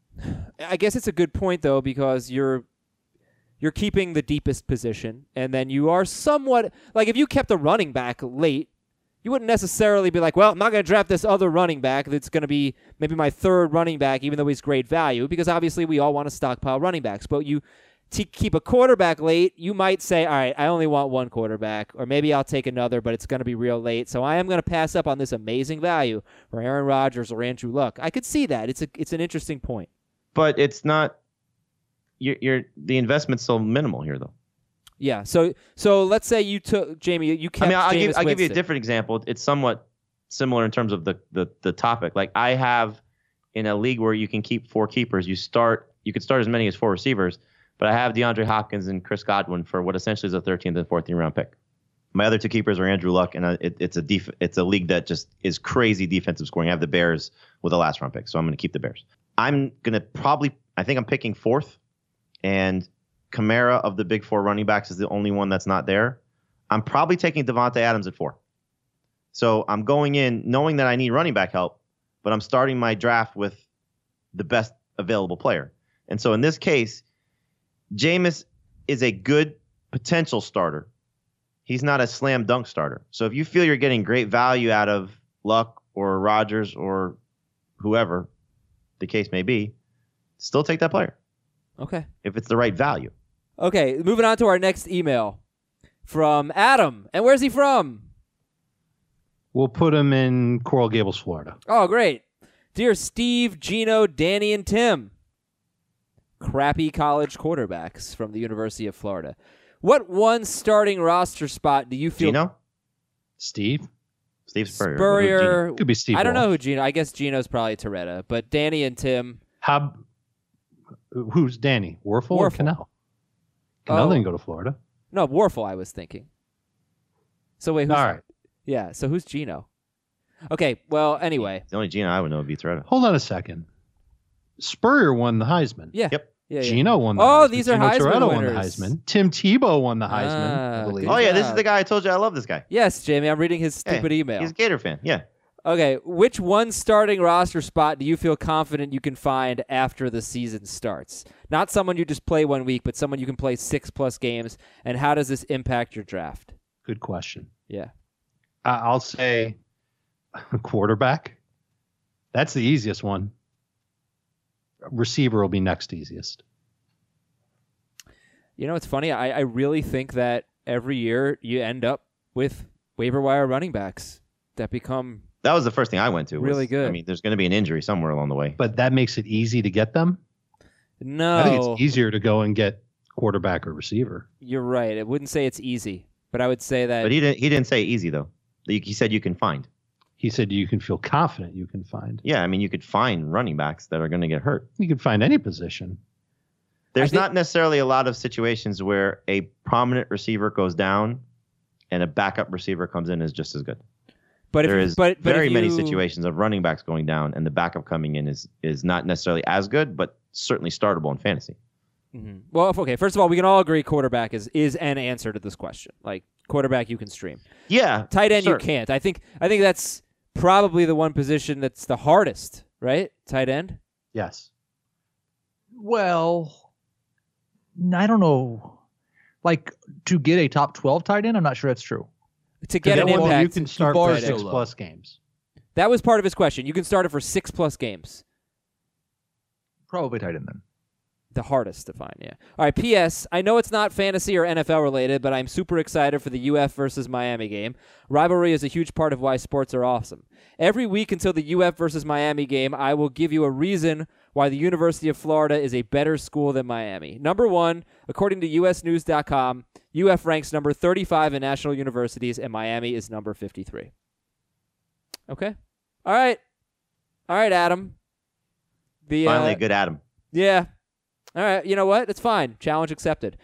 I guess it's a good point, though, because you're you're keeping the deepest position, and then you are somewhat like if you kept a running back late, you wouldn't necessarily be like, well, I'm not going to draft this other running back that's going to be maybe my third running back, even though he's great value, because obviously we all want to stockpile running backs. But you to keep a quarterback late, you might say, all right, I only want one quarterback, or maybe I'll take another, but it's going to be real late. So I am going to pass up on this amazing value for Aaron Rodgers or Andrew Luck. I could see that. It's a it's an interesting point. But it's not. You're, you're the investment's so minimal here, though. Yeah. So so let's say you took Jamie. You kept. I mean, I'll, Jameis give, I'll give you a Winston. different example. It's somewhat similar in terms of the, the the topic. Like I have in a league where you can keep four keepers. You start. You could start as many as four receivers. But I have DeAndre Hopkins and Chris Godwin for what essentially is a thirteenth and fourteenth round pick. My other two keepers are Andrew Luck, and it, it's a def- it's a league that just is crazy defensive scoring. I have the Bears with a last round pick, so I'm going to keep the Bears. I'm going to probably, I think I'm picking fourth, and Kamara of the big four running backs is the only one that's not there. I'm probably taking Devontae Adams at four. So I'm going in knowing that I need running back help, but I'm starting my draft with the best available player. And so in this case, Jameis is a good potential starter. He's not a slam dunk starter. So if you feel you're getting great value out of Luck or Rodgers or whoever the case may be, still take that player. Okay. If it's the right value. Okay, moving on to our next email from Adam. And where's he from? We'll put him in Coral Gables, Florida. Oh, great. Dear Steve, Gino, Danny, and Tim. Crappy college quarterbacks from the University of Florida. What one starting roster spot do you feel? Gino? Steve? Steve Spurrier. Spurrier. Could be Steve I don't Wolf. know who Gino. I guess Gino's probably Toretta, but Danny and Tim. How? Who's Danny? Warfel or Warfel. Cannell? Cannell Oh. didn't go to Florida. No, Warfel, I was thinking. So wait, who's, All right. yeah, so who's Gino? Okay, well, anyway. The only Gino I would know would be Toretta. Hold on a second. Spurrier won the Heisman. Yeah. Yep. Yeah, yeah. Gino won the Oh, Heisman. these are Gino Heisman Toretta won the winners. Heisman. Tim Tebow won the Heisman, Ah, I believe. good Oh, yeah, this is job. the guy I told you I love this guy. Yes, Jamie, I'm reading his Hey, stupid email. He's a Gator fan. Yeah. Okay, which one starting roster spot do you feel confident you can find after the season starts? Not someone you just play one week, but someone you can play six plus games. And how does this impact your draft? Good question. Yeah. I- I'll say quarterback. That's the easiest one. Receiver will be next easiest. You know, it's funny. I, I really think that every year you end up with waiver wire running backs that become That was the first thing I went to. was- Really good. I mean, there's going to be an injury somewhere along the way. But that makes it easy to get them. no. I think it's easier to go and get quarterback or receiver. You're right. I wouldn't say it's easy, but I would say that But he didn't. He didn't say easy though. He he said you can find. He said you can feel confident you can find. Yeah, I mean, you could find running backs that are going to get hurt. You can find any position. There's think- not necessarily a lot of situations where a prominent receiver goes down and a backup receiver comes in is just as good. but if There you- is but, but very if many you- situations of running backs going down and the backup coming in is is not necessarily as good, but certainly startable in fantasy. Mm-hmm. Well, okay. First of all, we can all agree quarterback is is an answer to this question. Like quarterback, you can stream. Yeah, Tight end, sure. you can't. I think. I think that's probably the one position that's the hardest, right? Tight end. Yes. Well, I don't know. Like to get a top twelve tight end, I'm not sure that's true. To get an well, impact, you can start bar for is six so low. plus games. that was part of his question. You can start it for six plus games. Probably tight end then. The hardest to find, yeah. All right, P S. I know it's not fantasy or N F L related, but I'm super excited for the U F versus Miami game. Rivalry is a huge part of why sports are awesome. Every week until the U F versus Miami game, I will give you a reason why the University of Florida is a better school than Miami. Number one, according to U S news dot com, U F ranks number thirty-five in national universities, and Miami is number fifty-three. Okay. All right. All right, Adam. The, Finally, uh, a good Adam. Yeah. All right, you know what? It's fine. Challenge accepted.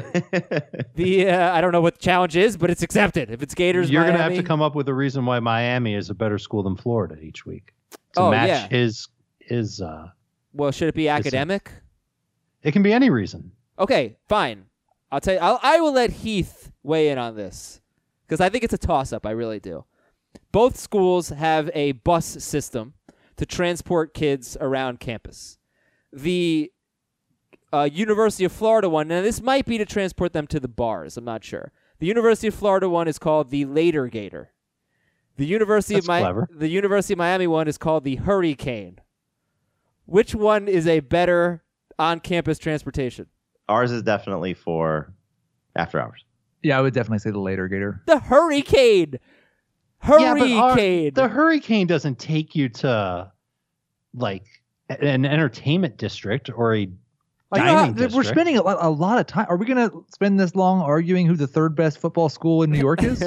the uh, I don't know what the challenge is, but it's accepted. If it's Gators, You're going to Miami, have to come up with a reason why Miami is a better school than Florida each week to Oh, match yeah. his his. Uh, Well, should it be academic? it can be any reason. Okay, fine. I'll tell you. I'll, I will let Heath weigh in on this because I think it's a toss-up. I really do. Both schools have a bus system to transport kids around campus. The uh, University of Florida one, now this might be to transport them to the bars. I'm not sure. The University of Florida one is called the Later Gator. The University That's of Mi- clever. the University of Miami one is called the Hurricane. Which one is a better on-campus transportation? Ours is definitely for after hours. Yeah, I would definitely say the later Gator. The Hurricane. Yeah, but our- Hurricane. the Hurricane doesn't take you to like an entertainment district or a Like, dining uh, we're district. spending a lot, a lot of time. Are we going to spend this long arguing who the third best football school in New York is?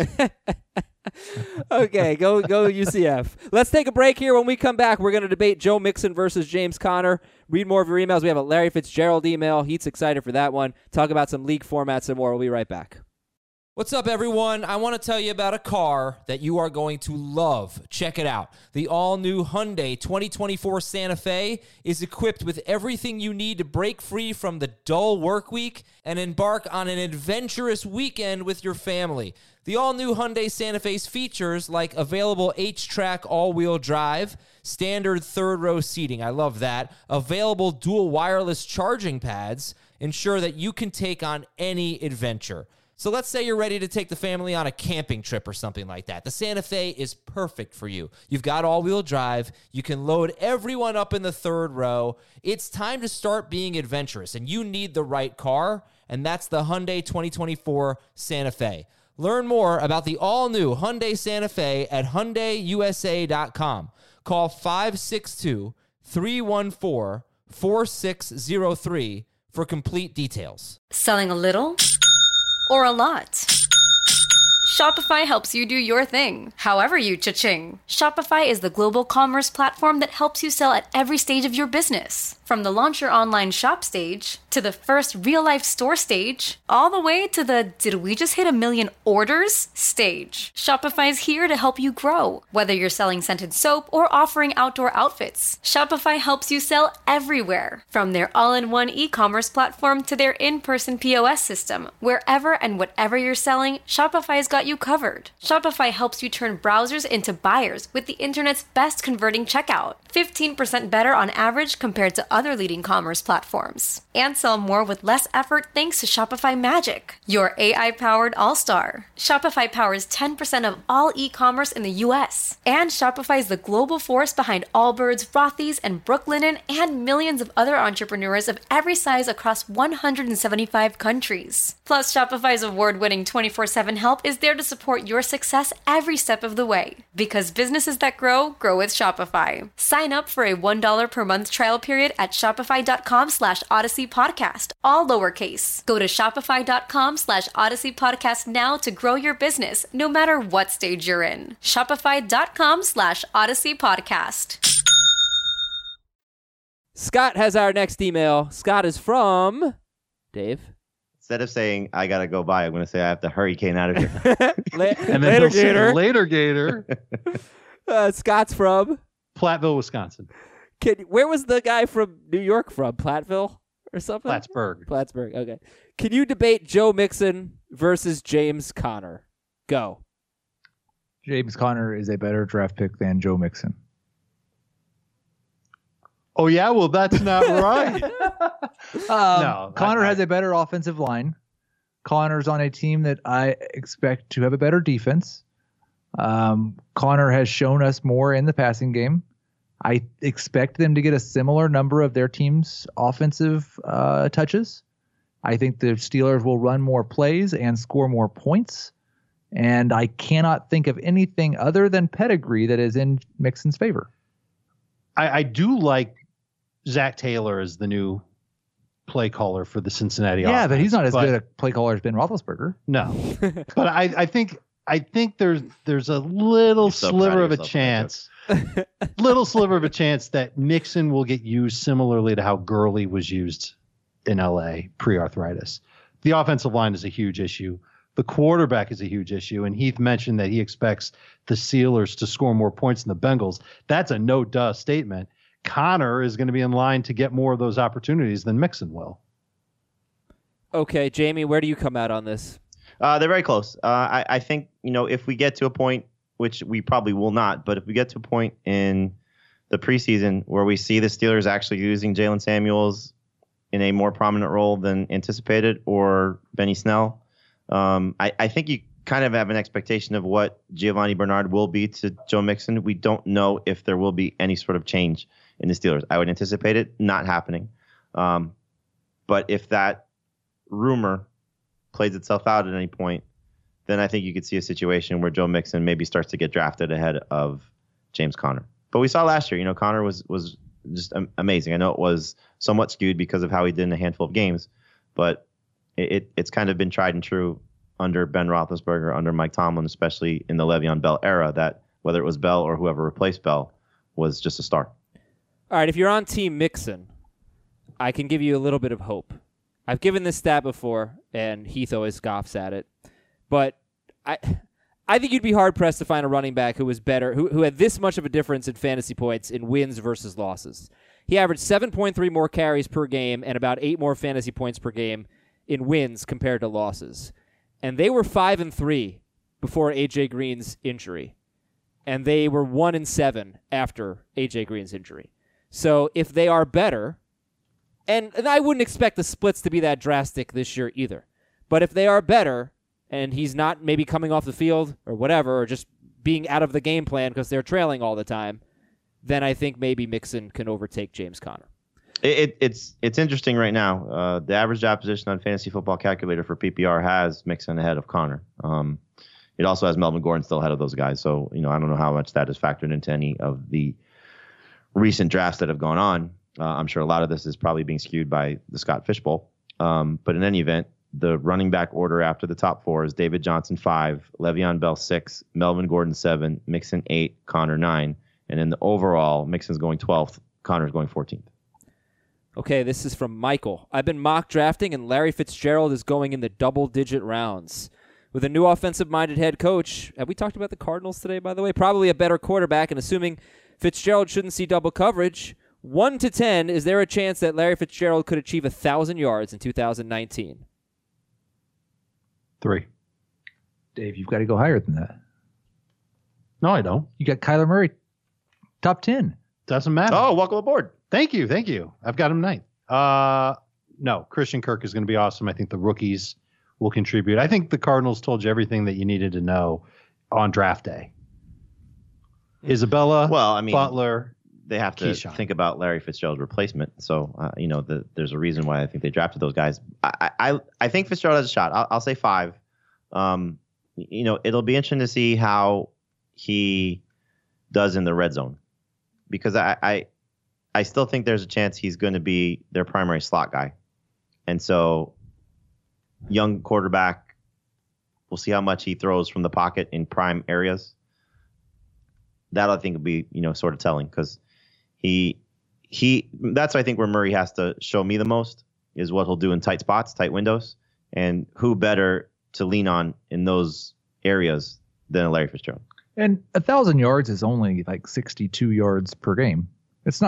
Okay, go go U C F. Let's take a break here. When we come back, we're going to debate Joe Mixon versus James Conner. Read more of your emails. We have a Larry Fitzgerald email. He's excited for that one. Talk about some league formats and more. We'll be right back. What's up, everyone? I want to tell you about a car that you are going to love. Check it out. The all-new Hyundai twenty twenty-four Santa Fe is equipped with everything you need to break free from the dull work week and embark on an adventurous weekend with your family. The all-new Hyundai Santa Fe's features like available H-Track all-wheel drive, standard third-row seating, I love that, available dual wireless charging pads ensure that you can take on any adventure. So let's say you're ready to take the family on a camping trip or something like that. The Santa Fe is perfect for you. You've got all-wheel drive. You can load everyone up in the third row. It's time to start being adventurous, and you need the right car, and that's the Hyundai twenty twenty-four Santa Fe. Learn more about the all-new Hyundai Santa Fe at Hyundai U S A dot com. Call five six two, three one four, four six zero three for complete details. Selling a little or a lot? Shopify helps you do your thing, however you cha-ching. Shopify is the global commerce platform that helps you sell at every stage of your business. From the launch your online shop stage, to the first real-life store stage, all the way to the did we just hit a million orders stage. Shopify's here to help you grow. Whether you're selling scented soap or offering outdoor outfits, Shopify helps you sell everywhere. From their all-in-one e-commerce platform to their in-person P O S system, wherever and whatever you're selling, Shopify's got you covered. Shopify helps you turn browsers into buyers with the internet's best converting checkout. fifteen percent better on average compared to other leading commerce platforms. And sell more with less effort thanks to Shopify Magic, your A I-powered all-star. Shopify powers ten percent of all e-commerce in the U S. And Shopify is the global force behind Allbirds, Rothy's, and Brooklinen, and millions of other entrepreneurs of every size across one hundred seventy-five countries. Plus, Shopify's award-winning twenty-four seven help is there to support your success every step of the way. Because businesses that grow, grow with Shopify. Sign up for a one dollar per month trial period at shopify.com slash Odyssey Podcast, all lowercase. Go to shopify.com slash Odyssey Podcast now to grow your business, no matter what stage you're in. Shopify.com slash Odyssey Podcast. Scott has our next email. Scott is from Dave. Instead of saying I gotta go by, I'm gonna say I have to hurricane out of here. La- And then later, he'll say Gator. later Gator, Uh, Scott's from. Platteville, Wisconsin. Can, where was the guy from New York from? Platteville? or something? Plattsburgh. Plattsburgh. Okay. Can you debate Joe Mixon versus James Conner? Go. James Conner is a better draft pick than Joe Mixon. Oh, yeah? Well, that's not right. Um, No, Connor I- has a better offensive line. Connor's on a team that I expect to have a better defense. Um, Connor has shown us more in the passing game. I expect them to get a similar number of their team's offensive uh, touches. I think the Steelers will run more plays and score more points. And I cannot think of anything other than pedigree that is in Mixon's favor. I, I do like Zach Taylor as the new play caller for the Cincinnati Yeah, offense, but he's not as but- good a play caller as Ben Roethlisberger. No, but I, I think I think there's there's a little You're so proud sliver of of a yourself, chance, little sliver of a chance that Mixon will get used similarly to how Gurley was used in L A pre-arthritis. The offensive line is a huge issue. The quarterback is a huge issue, and Heath mentioned that he expects the Steelers to score more points than the Bengals. That's a no-duh statement. Connor is going to be in line to get more of those opportunities than Mixon will. Okay, Jamie, where do you come out on this? Uh, they're very close. Uh, I, I think, you know, if we get to a point, which we probably will not, but if we get to a point in the preseason where we see the Steelers actually using Jalen Samuels in a more prominent role than anticipated, or Benny Snell, um, I, I think you kind of have an expectation of what Giovanni Bernard will be to Joe Mixon. We don't know if there will be any sort of change in the Steelers. I would anticipate it not happening. Um, but if that rumor plays itself out at any point, then I think you could see a situation where Joe Mixon maybe starts to get drafted ahead of James Conner. But we saw last year, you know, Conner was was just um, amazing. I know it was somewhat skewed because of how he did in a handful of games, but it, it it's kind of been tried and true under Ben Roethlisberger, under Mike Tomlin, especially in the Le'Veon Bell era, that whether it was Bell or whoever replaced Bell was just a star. All right, if you're on Team Mixon, I can give you a little bit of hope. I've given this stat before, and Heath always scoffs at it. But I I think you'd be hard-pressed to find a running back who was better, who, who had this much of a difference in fantasy points in wins versus losses. He averaged seven point three more carries per game and about eight more fantasy points per game in wins compared to losses. And they were five and three before A J Green's injury. And they were one and seven after A J Green's injury. So if they are better, and, and I wouldn't expect the splits to be that drastic this year either, but if they are better and he's not maybe coming off the field or whatever, or just being out of the game plan because they're trailing all the time, then I think maybe Mixon can overtake James Conner. It, it, it's it's interesting right now. Uh, the average draft position on Fantasy Football Calculator for P P R has Mixon ahead of Conner. Um, it also has Melvin Gordon still ahead of those guys. So, you know, I don't know how much that is factored into any of the recent drafts that have gone on. Uh, I'm sure a lot of this is probably being skewed by the Scott Fishbowl. Um, but in any event, the running back order after the top four is David Johnson five, Le'Veon Bell six, Melvin Gordon seven, Mixon eight, Conner nine. And in the overall, Mixon's going twelfth, Conner's going fourteenth. Okay, this is from Michael. I've been mock drafting, and Larry Fitzgerald is going in the double-digit rounds. With a new offensive-minded head coach, have we talked about the Cardinals today, by the way? Probably a better quarterback, and assuming Fitzgerald shouldn't see double coverage, one to ten, is there a chance that Larry Fitzgerald could achieve one thousand yards in two thousand nineteen? Three. Dave, you've got to go higher than that. No, I don't. You got Kyler Murray, top ten. Doesn't matter. Oh, welcome aboard. Thank you. Thank you. I've got him ninth. Uh, no, Christian Kirk is going to be awesome. I think the rookies will contribute. I think the Cardinals told you everything that you needed to know on draft day. Isabella, Well, I mean, Butler. they have to Keyshawn. think about Larry Fitzgerald's replacement. So, uh, you know, the, there's a reason why I think they drafted those guys. I I, I think Fitzgerald has a shot. I'll, I'll say five. Um, you know, it'll be interesting to see how he does in the red zone, because I I, I still think there's a chance he's going to be their primary slot guy. And so, young quarterback, we'll see how much he throws from the pocket in prime areas. That I think will be, you know, sort of telling, because he he that's I think where Murray has to show me the most is what he'll do in tight spots, tight windows, and who better to lean on in those areas than Larry Fitzgerald. And a thousand yards is only like sixty-two yards per game. It's not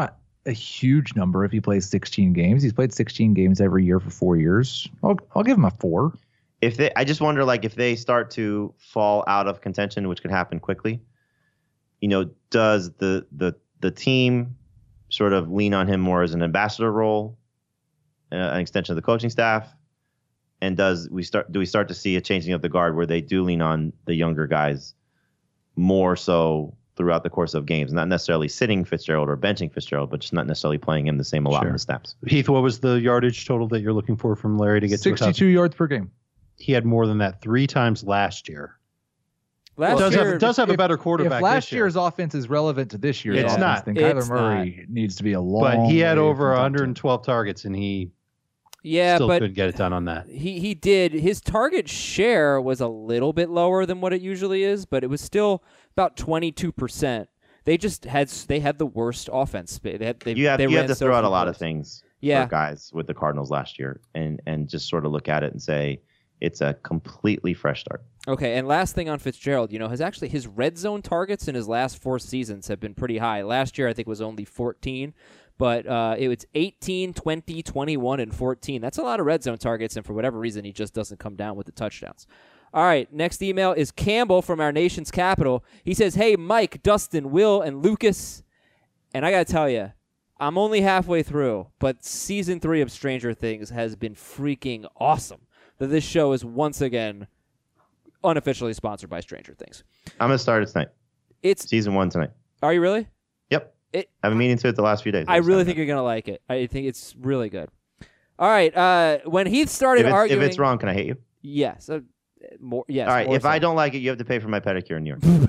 a huge number if he plays sixteen games. He's played sixteen games every year for four years. I'll, I'll give him a four. If they, I just wonder, like, if they start to fall out of contention, which could happen quickly, you know, does the the the team sort of lean on him more as an ambassador role, uh, an extension of the coaching staff, and does we start do we start to see a changing of the guard where they do lean on the younger guys more so throughout the course of games, not necessarily sitting Fitzgerald or benching Fitzgerald, but just not necessarily playing him the same allotment Sure. of snaps. Heath, what was the yardage total that you're looking for from Larry to get to sixty-two yards per game. He had more than that three times last year. Last does year, have does have a If- better quarterback. If last this year. year's offense is relevant to this year's It's offense, not. then Kyler It's Murray needs to be a long but he had way over from top one hundred ten. twelve targets, and he yeah, still but couldn't get it done on that. he he did. His target share was a little bit lower than what it usually is, but it was still about twenty-two percent. They just had they had the worst offense. They had, they, You have they you have ran to so throw out few a lot of plays. things Yeah. for guys with the Cardinals last year, and and just sort of look at it and say it's a completely fresh start. Okay, and last thing on Fitzgerald, you know, his actually his red zone targets in his last four seasons have been pretty high. Last year, I think, was only fourteen, but uh, it was eighteen, twenty, twenty-one, and fourteen. That's a lot of red zone targets, and for whatever reason, he just doesn't come down with the touchdowns. All right, next email is Campbell from our nation's capital. He says, hey, Mike, Dustin, Will, and Lucas, and I got to tell you, I'm only halfway through, but season three of Stranger Things has been freaking awesome. That this show is once again unofficially sponsored by Stranger Things. I'm gonna start it tonight. It's Season one tonight. Are you really? Yep. It, I've been meaning to it the last few days. I It's really time think now. you're gonna like it. I think it's really good. All right. Uh, when Heath started if it's, arguing, if it's wrong, can I hate you? yes, uh, more. Yes. All right. more If so. I don't like it, you have to pay for my pedicure in New York.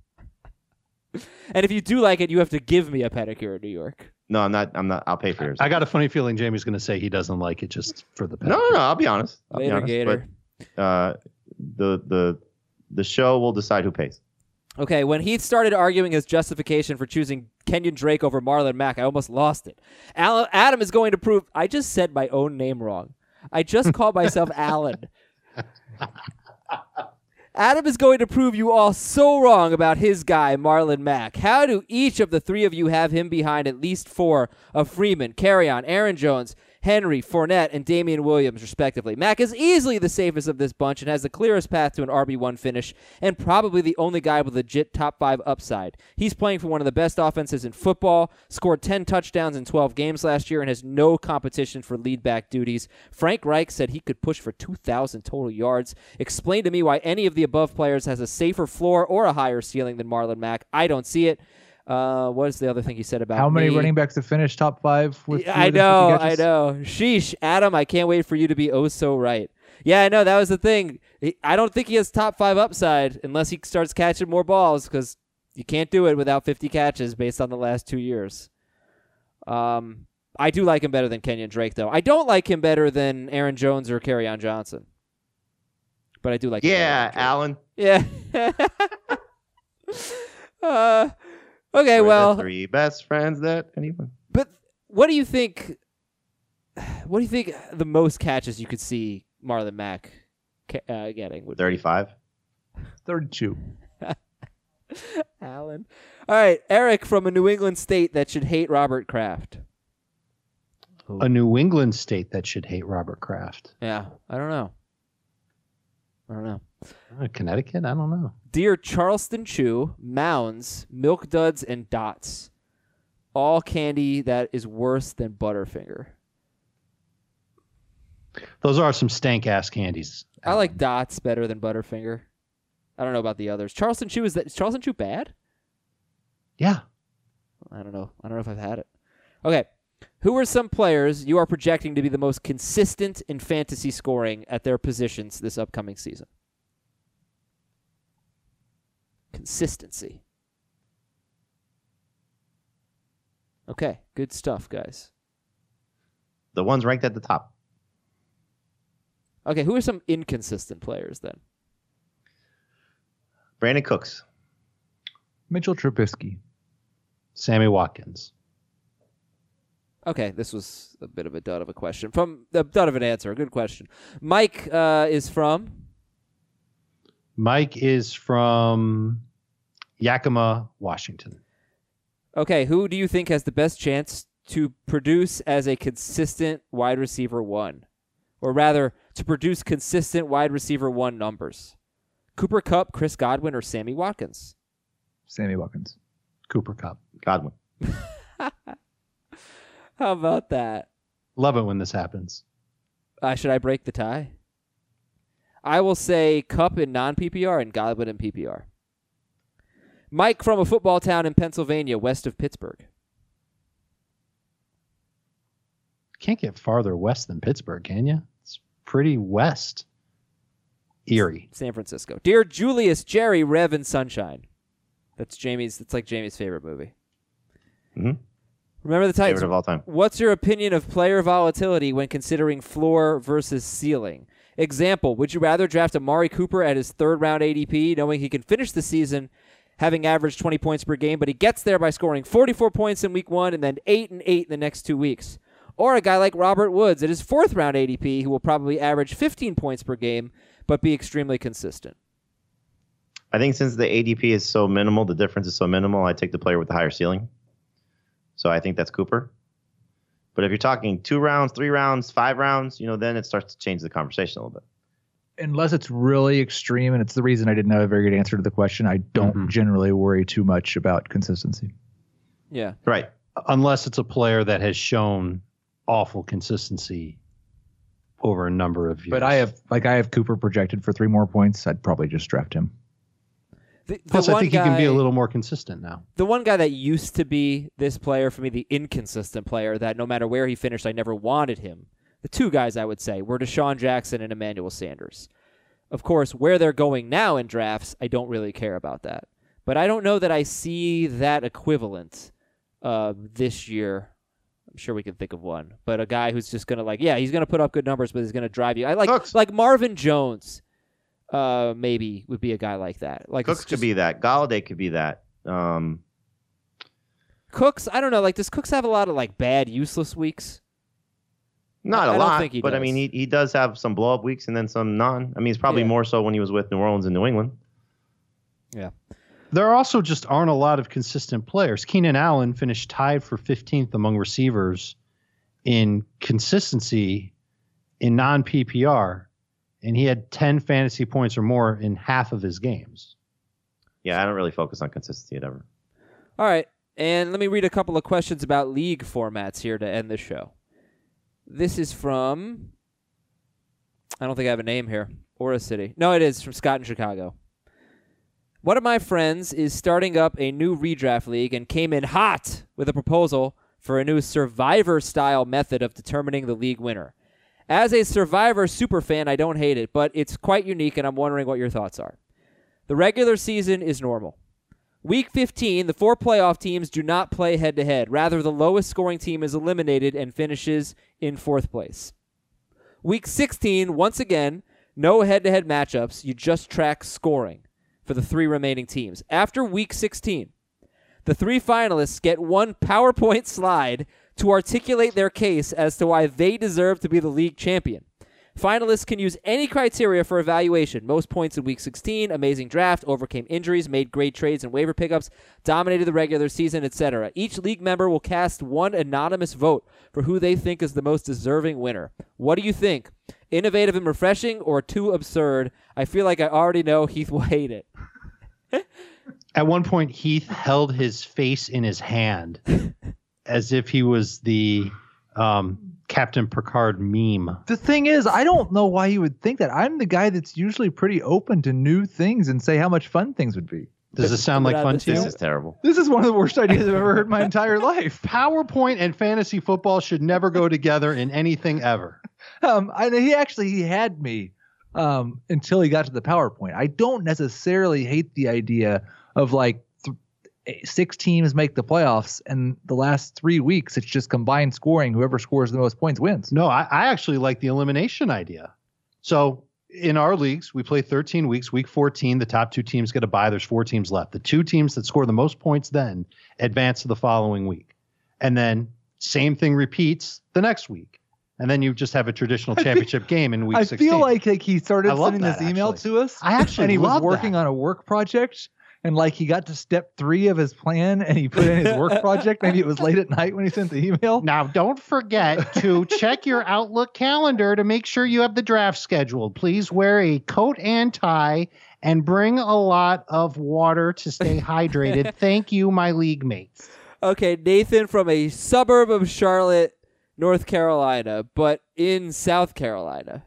and if you do like it, you have to give me a pedicure in New York. No, I'm not. I'm not. I'll pay for yours. I got a funny feeling Jamie's going to say he doesn't like it just for the. no, no, no. I'll be honest. I'll Later, be honest. Gator. But uh, the the the show will decide who pays. Okay, when Heath started arguing his justification for choosing Kenyon Drake over Marlon Mack, I almost lost it. Al- Adam is going to prove. I just said my own name wrong. I just called myself Alan. Adam is going to prove you all so wrong about his guy, Marlon Mack. How do each of the three of you have him behind at least four of Freeman, Carrion, Aaron Jones, Henry, Fournette, and Damian Williams, respectively? Mack is easily the safest of this bunch and has the clearest path to an R B one finish, and probably the only guy with legit top five upside. He's playing for one of the best offenses in football, scored ten touchdowns in twelve games last year, and has no competition for lead back duties. Frank Reich said he could push for two thousand total yards. Explain to me why any of the above players has a safer floor or a higher ceiling than Marlon Mack. I don't see it. Uh, what is the other thing he said about How many me? running backs have finished top five with? Yeah, fewer I than know, fifty I catches? know. Sheesh, Adam, I can't wait for you to be oh so right. Yeah, I know. That was the thing. He- I don't think he has top five upside unless he starts catching more balls because you can't do it without fifty catches based on the last two years. Um, I do like him better than Kenyon Drake, though. I don't like him better than Aaron Jones or Kerryon Johnson. But I do like him Yeah, better Alan. than Drake. Yeah. uh, okay, We're well. the three best friends that anyone. But what do you think? What do you think the most catches you could see Marlon Mack ca- uh, getting would be? thirty-five. thirty-two. Alan. All right, Eric from a New England state that should hate Robert Kraft. A New England state that should hate Robert Kraft. Yeah, I don't know. I don't know. Uh, Connecticut? I don't know. Dear Charleston Chew, Mounds, Milk Duds, and Dots. All candy that is worse than Butterfinger. Those are some stank ass candies. I like Dots better than Butterfinger. I don't know about the others. Charleston Chew, is that is Charleston Chew bad? Yeah. I don't know. I don't know if I've had it. Okay. Who are some players you are projecting to be the most consistent in fantasy scoring at their positions this upcoming season? Consistency. Okay. Good stuff, guys. The ones ranked at the top. Okay. Who are some inconsistent players then? Brandon Cooks. Mitchell Trubisky. Sammy Watkins. Okay, this was a bit of a dud of a question. From a dud of an answer. A good question. Mike uh, is from. Mike is from Yakima, Washington. Okay, who do you think has the best chance to produce as a consistent wide receiver one, or rather, to produce consistent wide receiver one numbers? Cooper Kupp, Chris Godwin, or Sammy Watkins? Sammy Watkins. Cooper Kupp. Godwin. How about that? Love it when this happens. Uh, should I break the tie? I will say Kupp in non-P P R and Godwin in P P R. Mike from a football town in Pennsylvania, west of Pittsburgh. Can't get farther west than Pittsburgh, can you? It's pretty west. Erie. San Francisco. Dear Julius, Jerry, Rev, and Sunshine. That's Jamie's. That's like Jamie's favorite movie. Mm-hmm. Remember the Titans. Favorite of all time. What's your opinion of player volatility when considering floor versus ceiling? Example, would you rather draft Amari Cooper at his third round A D P, knowing he can finish the season having averaged twenty points per game, but he gets there by scoring forty-four points in week one and then eight and eight in the next two weeks? Or a guy like Robert Woods at his fourth round A D P, who will probably average fifteen points per game, but be extremely consistent? I think since the A D P is so minimal, the difference is so minimal, I take the player with the higher ceiling. So I think that's Cooper. But if you're talking two rounds, three rounds, five rounds, you know, then it starts to change the conversation a little bit. Unless it's really extreme, and it's the reason I didn't have a very good answer to the question, I don't mm-hmm. generally worry too much about consistency. Yeah. Right. Unless it's a player that has shown awful consistency over a number of years. But I have, like, I have Cooper projected for three more points. I'd probably just draft him. The, the Plus, I think guy, he can be a little more consistent now. The one guy that used to be this player for me, the inconsistent player, that no matter where he finished, I never wanted him. The two guys I would say were Deshaun Jackson and Emmanuel Sanders. Of course, where they're going now in drafts, I don't really care about that. But I don't know that I see that equivalent uh, this year. I'm sure we can think of one. But a guy who's just going to, like, yeah, he's going to put up good numbers, but he's going to drive you. I like Cooks. like Marvin Jones. Uh, maybe would be a guy like that. Like Cooks just, could be that. Galladay could be that. Um, Cooks, I don't know. Like, does Cooks have a lot of like bad, useless weeks? Not I, a I lot, don't think he but does. I mean, he he does have some blow up weeks and then some non. I mean, it's probably Yeah. more so when he was with New Orleans and New England. Yeah. There also just aren't a lot of consistent players. Keenan Allen finished tied for fifteenth among receivers in consistency in non-P P R. And he had ten fantasy points or more in half of his games. Yeah, I don't really focus on consistency ever. All right. And let me read a couple of questions about league formats here to end the show. This is from, I don't think I have a name here, or a city. No, it is from Scott in Chicago. One of my friends is starting up a new redraft league and came in hot with a proposal for a new Survivor-style method of determining the league winner. As a Survivor superfan, I don't hate it, but it's quite unique, and I'm wondering what your thoughts are. The regular season is normal. Week fifteen, the four playoff teams do not play head-to-head. Rather, the lowest-scoring team is eliminated and finishes in fourth place. Week sixteen, once again, no head-to-head matchups. You just track scoring for the three remaining teams. After Week sixteen, the three finalists get one PowerPoint slide to articulate their case as to why they deserve to be the league champion. Finalists can use any criteria for evaluation. Most points in Week sixteen, amazing draft, overcame injuries, made great trades and waiver pickups, dominated the regular season, et cetera. Each league member will cast one anonymous vote for who they think is the most deserving winner. What do you think? Innovative and refreshing, or too absurd? I feel like I already know Heath will hate it. At one point, Heath held his face in his hand as if he was the um, Captain Picard meme. The thing is, I don't know why you would think that. I'm the guy that's usually pretty open to new things and say how much fun things would be. Does it sound like fun to you? This is terrible. This is one of the worst ideas I've ever heard in my entire life. PowerPoint and fantasy football should never go together in anything ever. Um, I know he actually he had me um, until he got to the PowerPoint. I don't necessarily hate the idea of like th- six teams make the playoffs, and the last three weeks it's just combined scoring. Whoever scores the most points wins. No, I, I actually like the elimination idea. So in our leagues, we play thirteen weeks. Week fourteen, the top two teams get a bye. There's four teams left. The two teams that score the most points then advance to the following week. And then same thing repeats the next week. And then you just have a traditional championship think, game in week I sixteen. feel like, like he started I love sending that, this email actually. to us. I actually and he was love working that. on a work project. and like he got to step three of his plan and he put in his work project. Maybe it was late at night when he sent the email. Now, don't forget to check your Outlook calendar to make sure you have the draft scheduled. Please wear a coat and tie and bring a lot of water to stay hydrated. Thank you, my league mates. Okay, Nathan from a suburb of Charlotte, North Carolina, but in South Carolina.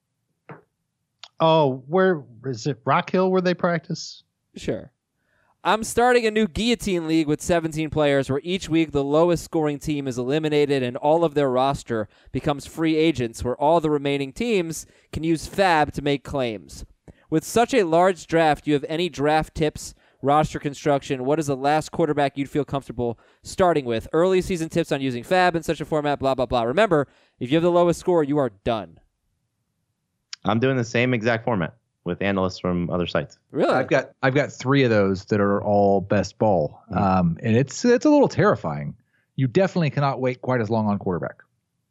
Oh, where is it? Rock Hill where they practice? Sure. I'm starting a new guillotine league with seventeen players where each week the lowest scoring team is eliminated and all of their roster becomes free agents where all the remaining teams can use Fab to make claims. With such a large draft, do you have any draft tips, roster construction? What is the last quarterback you'd feel comfortable starting with? Early season tips on using Fab in such a format, blah, blah, blah. Remember, if you have the lowest score, you are done. I'm doing the same exact format with analysts from other sites. Really? I've got I've got three of those that are all best ball, um, and it's it's a little terrifying. You definitely cannot wait quite as long on quarterback.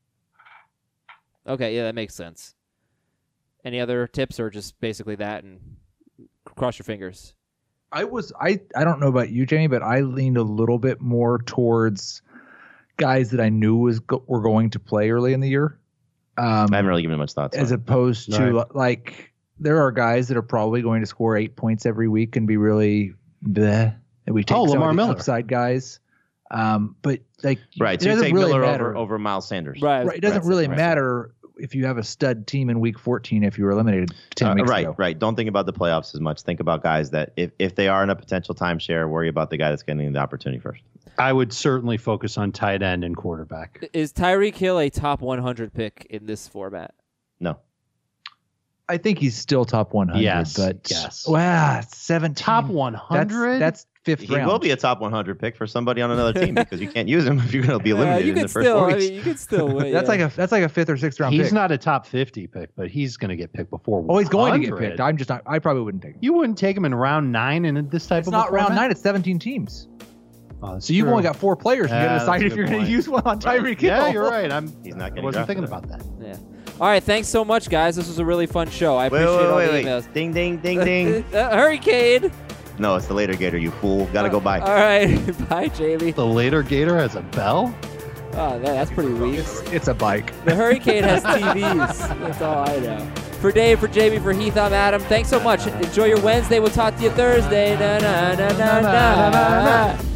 Okay, yeah, that makes sense. Any other tips or just basically that and cross your fingers? I was I I don't know about you, Jamie, but I leaned a little bit more towards guys that I knew was go, were going to play early in the year. Um, I haven't really given it much thought. as opposed to Right. like there are guys that are probably going to score eight points every week and be really bleh. And we take Oh, some Lamar of the Miller. upside guys. Um, but like Right, it so you doesn't take really Miller matter. over, over Miles Sanders. Right. Right, it doesn't right, really right. matter if you have a stud team in week fourteen if you were eliminated ten Uh, weeks right, ago. right. Don't think about the playoffs as much. Think about guys that if, if they are in a potential timeshare, worry about the guy that's getting the opportunity first. I would certainly focus on tight end and quarterback. Is Tyreek Hill a top one hundred pick in this format? No. I think he's still top one hundred, Yes, but yes. wow, seventeen. Top one That's, hundred? that's fifth He round. will be a top one hundred pick for somebody on another team because you can't use him if you're going to be Uh, eliminated you in the could first still, four I weeks. mean, you could still win. That's yeah. like a that's like a fifth or sixth round He's pick. not a top fifty pick, but he's going to get picked before Oh, he's going to get one hundred. picked. I'm just not. I probably wouldn't take him. You wouldn't take him in round nine in this type It's of not a round format? nine. It's seventeen teams. Oh, that's So you've true. only got four players. Yeah, You got to that's decide a if good you're going to point. use one on Tyreek Hill. Yeah, you're right. I'm. He's not I getting wasn't drafted. thinking about that. Yeah. All right, thanks so much, guys. This was a really fun show. I Wait, appreciate wait, all wait, the wait. emails. Ding, ding, ding, ding. uh, Hurricane. No, it's the later Gator, you fool. Got to go by. All right, bye, Jamie. The later Gator has a bell. Oh, that, that's pretty weak. It's, it's a bike. The Hurricane has T Vs. That's all I know. For Dave, for Jamie, for Heath, I'm Adam. Thanks so much. Enjoy your Wednesday. We'll talk to you Thursday. Na, na, na, na, na.